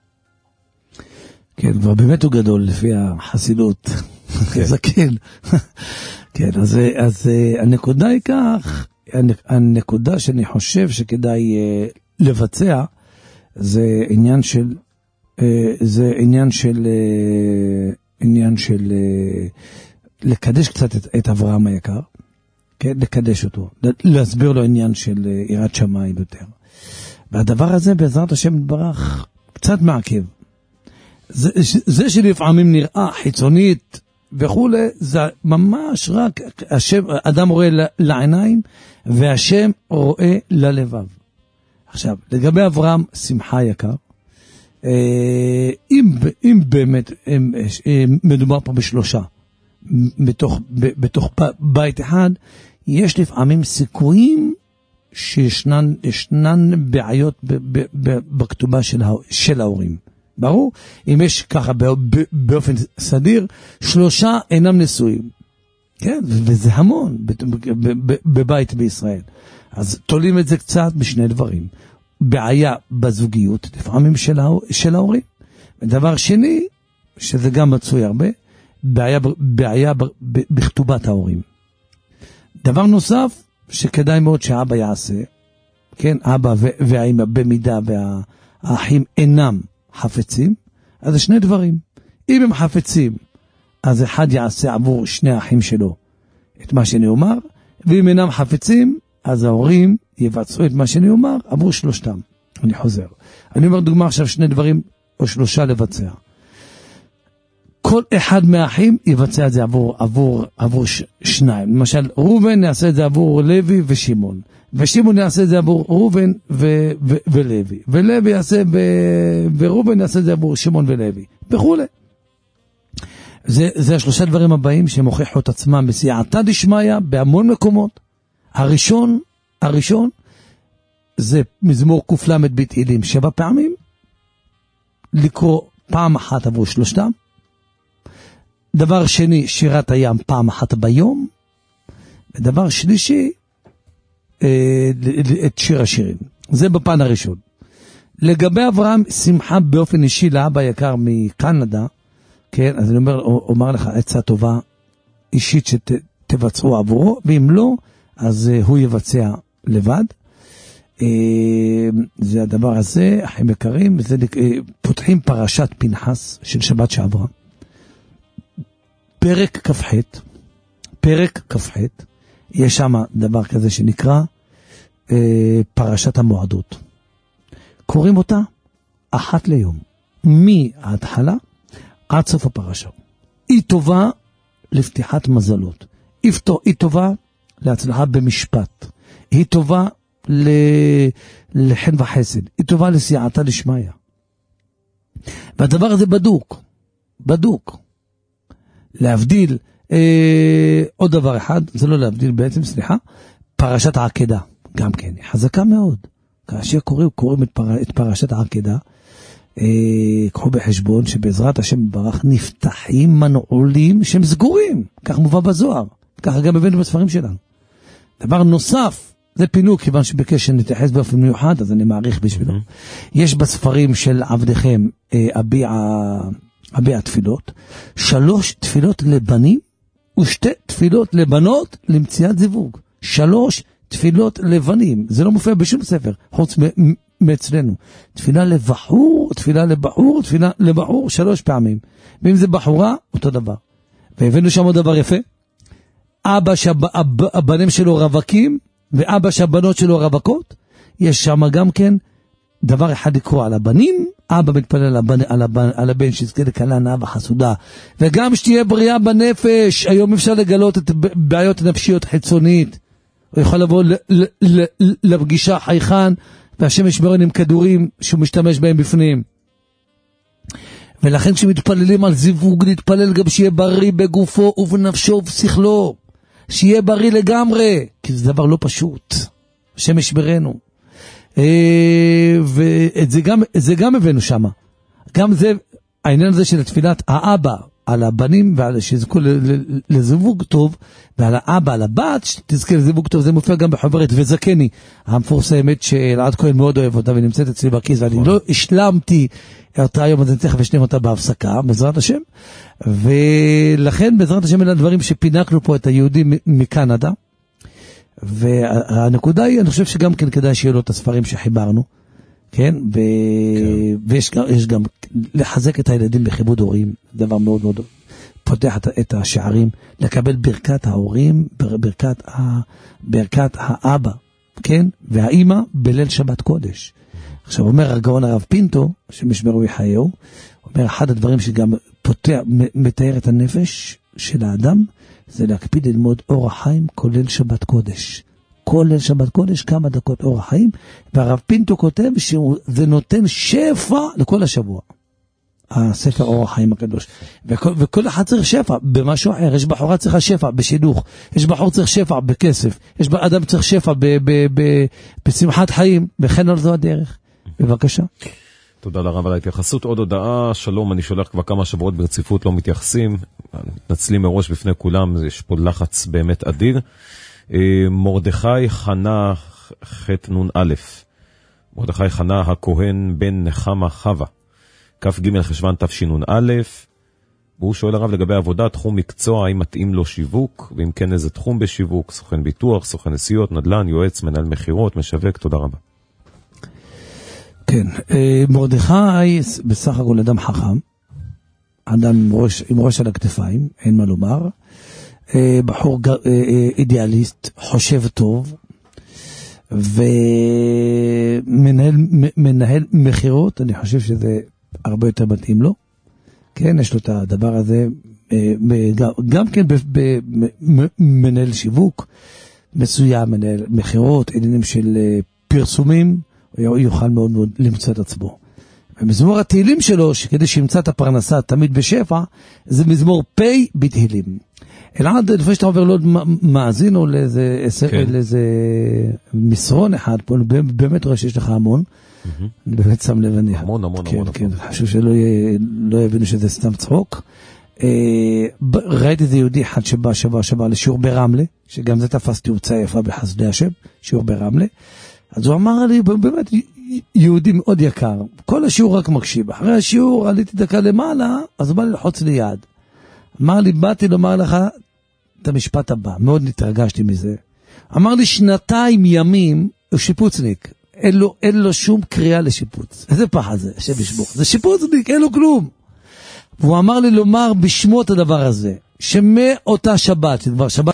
כן, ובאמת הוא גדול לפי החסידות, זקן. כן, אז, אז הנקודה היא כך, הנקודה שאני חושב שכדאי לבצע, זה עניין של, זה עניין של, עניין של, לקדש קצת את, את אברהם היקר, כן, לקדש אותו, להסביר לו עניין של יראת שמיים יותר. והדבר הזה בעזרת השם יתברך קצת מעכב. זה, זה שלפעמים נראה חיצונית וכולי, זה ממש רק השם, אדם רואה לעיניים והשם רואה ללבב. עכשיו, לגבי אברהם שמחה יקר, אם, אם באמת אם, אם מדובר פה בשלושה, בתוך, בתוך בית אחד, יש לפעמים סיכויים שישנן ישנן בעיות ב, ב, ב, בכתובה של, של ההורים. ברור? אם יש ככה באופן סדיר, שלושה אינם נשואים. כן, וזה המון בבית בישראל. אז תולים את זה קצת בשני דברים. בעיה בזוגיות, לפעמים של, של ההורים. ודבר שני, שזה גם מצוי הרבה, בעיה, בעיה בכתובת ההורים. דבר נוסף, שכדאי מאוד שהאבא יעשה, כן, אבא והאמא במידה והאחים אינם חפצים, אז זה שני דברים. אם הם חפצים, אז אחד יעשה עבור שני האחים שלו את מה שאני אומר, ואם אינם חפצים, אז ההורים יבצעו את מה שאני אומר עבור שלושתם. אני חוזר. אני אומר דוגמה עכשיו שני דברים או שלושה לבצע. כל אחד מהאחים יבצע את זה עבור, עבור, עבור ש, שניים. למשל, רובן יעשה את זה עבור לוי ושמעון. ושמעון יעשה את זה עבור רובן ו, ו, ולוי. ולוי יעשה ב, ורובן יעשה את זה עבור שמעון ולוי. וכו'. זה, זה השלושה דברים הבאים שהם הוכיחו את עצמם בסייעתא דשמיא בהמון מקומות. הראשון, הראשון, זה מזמור קל"ב בתהילים שבע פעמים, לקרוא פעם אחת עבור שלושתם. דבר שני, שירת הים פעם אחת ביום. דבר שלישי, את שיר השירים. זה בפן הראשון. לגבי אברהם, שמחה באופן אישי לאבא יקר מקנדה, כן, אז אני אומר, אומר לך עצה טובה אישית שתבצעו עבורו, ואם לא, אז הוא יבצע לבד. זה הדבר הזה, אחים יקרים, זה, פותחים פרשת פנחס של שבת שעברה. פרק כ"ח, פרק כ"ח, יש שם דבר כזה שנקרא אה, פרשת המועדות. קוראים אותה אחת ליום, מההתחלה עד סוף הפרשה. היא טובה לפתיחת מזלות, היא טובה להצלחה במשפט, היא טובה לחן וחסד, היא טובה לסייעתה לשמיה. והדבר הזה בדוק, בדוק. להבדיל, אה, עוד דבר אחד, זה לא להבדיל בעצם, סליחה, פרשת העקדה, גם כן, היא חזקה מאוד. כאשר קוראים, קוראים את, פר, את פרשת העקדה, אה, קחו בחשבון שבעזרת השם ברח נפתחים מנעולים שהם סגורים, כך מובא בזוהר, ככה גם הבאנו בספרים שלנו. דבר נוסף, זה פינוק, כיוון שבקש שנתייחס באופן מיוחד, אז אני מעריך בשבילו. יש בספרים של עבדיכם, אה, אביע... אביע תפילות, שלוש תפילות לבנים ושתי תפילות לבנות למציאת זיווג. שלוש תפילות לבנים, זה לא מופיע בשום ספר, חוץ מאצלנו. תפילה לבחור, תפילה לבחור, תפילה לבחור, שלוש פעמים. ואם זה בחורה, אותו דבר. והבאנו שם עוד דבר יפה, אבא שהבנים שלו רווקים, ואבא שהבנות שלו רווקות, יש שם גם כן דבר אחד לקרוא על הבנים, אבא מתפלל על הבן, על הבן, על הבן שיזכה לקלה נאה וחסודה, וגם שתהיה בריאה בנפש. היום אפשר לגלות את בעיות נפשיות חיצונית, הוא יכול לבוא ל, ל, ל, לפגישה חייכן, והשם ישמרנו עם כדורים שהוא משתמש בהם בפנים. ולכן כשמתפללים על זיווג, להתפלל גם שיהיה בריא בגופו ובנפשו ובשכלו, שיהיה בריא לגמרי, כי זה דבר לא פשוט. השם ישמרנו. ואת זה גם, זה גם הבאנו שמה. גם זה, העניין הזה של תפילת האבא על הבנים, ועל שיזכו לזיווג טוב, ועל האבא על הבת שתזכה לזיווג טוב, זה מופיע גם בחוברת וזקני המפורסמת שאלעד כהן מאוד אוהב אותה ונמצאת אצלי בכיס, ואני לא השלמתי אותה היום, אז אני תכף אשלים אותה בהפסקה בעזרת השם. ולכן בעזרת השם אלה הדברים שפינקנו פה את היהודים מקנדה. והנקודה היא, אני חושב שגם כן כדאי שיהיו לו את הספרים שחיברנו, כן? ו... כן. ויש גם, יש גם לחזק את הילדים בכיבוד הורים, דבר מאוד מאוד פותח את, את השערים, לקבל ברכת ההורים, ברכת, ה... ברכת האבא, כן? והאימא בליל שבת קודש. עכשיו אומר הגאון הרב פינטו, שמשמרו יחייהו, אומר אחד הדברים שגם פותח, מתאר את הנפש של האדם, זה להקפיד ללמוד אורח חיים כולל שבת קודש. כולל שבת קודש, כמה דקות אורח חיים, והרב פינטו כותב שזה נותן שפע לכל השבוע. הספר אורח חיים הקדוש. וכל, וכל אחד צריך שפע במשהו אחר. יש בחורה צריכה שפע בשידוך, יש בחור צריך שפע בכסף, יש אדם צריך שפע ב, ב, ב, בשמחת חיים, וכן על זו הדרך. בבקשה. תודה לרב על ההתייחסות. עוד הודעה, שלום, אני שולח כבר כמה שבועות ברציפות, לא מתייחסים, מתנצלים מראש בפני כולם, יש פה לחץ באמת אדיר. מרדכי חנה ח' נון א', מרדכי חנה הכהן בן נחמה חווה, כף ג' חשבן תשנון א', והוא שואל הרב לגבי עבודה, תחום מקצוע, האם מתאים לו שיווק, ואם כן איזה תחום בשיווק, סוכן ביטוח, סוכן נסיעות, נדל"ן, יועץ, מנהל מחירות, משווק, תודה רבה. כן, מרדכי בסך הכל אדם חכם, אדם עם ראש, עם ראש על הכתפיים, אין מה לומר, בחור אידיאליסט, חושב טוב, ומנהל מנהל מחירות, אני חושב שזה הרבה יותר מתאים לו, כן, יש לו את הדבר הזה, גם כן במנהל שיווק, מסוים, מנהל מחירות, עניינים של פרסומים, הוא יוכל מאוד מאוד למצוא את עצמו. ומזמור התהילים שלו, שכדי שימצא את הפרנסה תמיד בשפע, זה מזמור פי בתהילים. אלעד, לפני שאתה עובר לעוד מאזין או לאיזה, כן. לאיזה מסרון אחד, פה אני באמת רואה שיש לך המון, mm-hmm. אני באמת שם לב אני. המון, המון, כן, המון. כן, המון. חשוב שלא יהיה, לא יבינו שזה סתם צחוק. ראיתי איזה יהודי אחד שבא, שבא, שבא לשיעור ברמלה, שגם זה תפס תאוצה יפה בחסדי השם, שיעור ברמלה. אז הוא אמר לי, באמת, יהודי מאוד יקר, כל השיעור רק מקשיב. אחרי השיעור עליתי דקה למעלה, אז הוא בא לי לחוץ לי יד. אמר לי, באתי לומר לך את המשפט הבא, מאוד נתרגשתי מזה. אמר לי, שנתיים ימים, הוא שיפוצניק, אין לו, אין לו שום קריאה לשיפוץ. איזה פחד זה, השם ישבוך. זה שיפוצניק, אין לו כלום. והוא אמר לי לומר בשמו את הדבר הזה, שמאותה שבת, שבת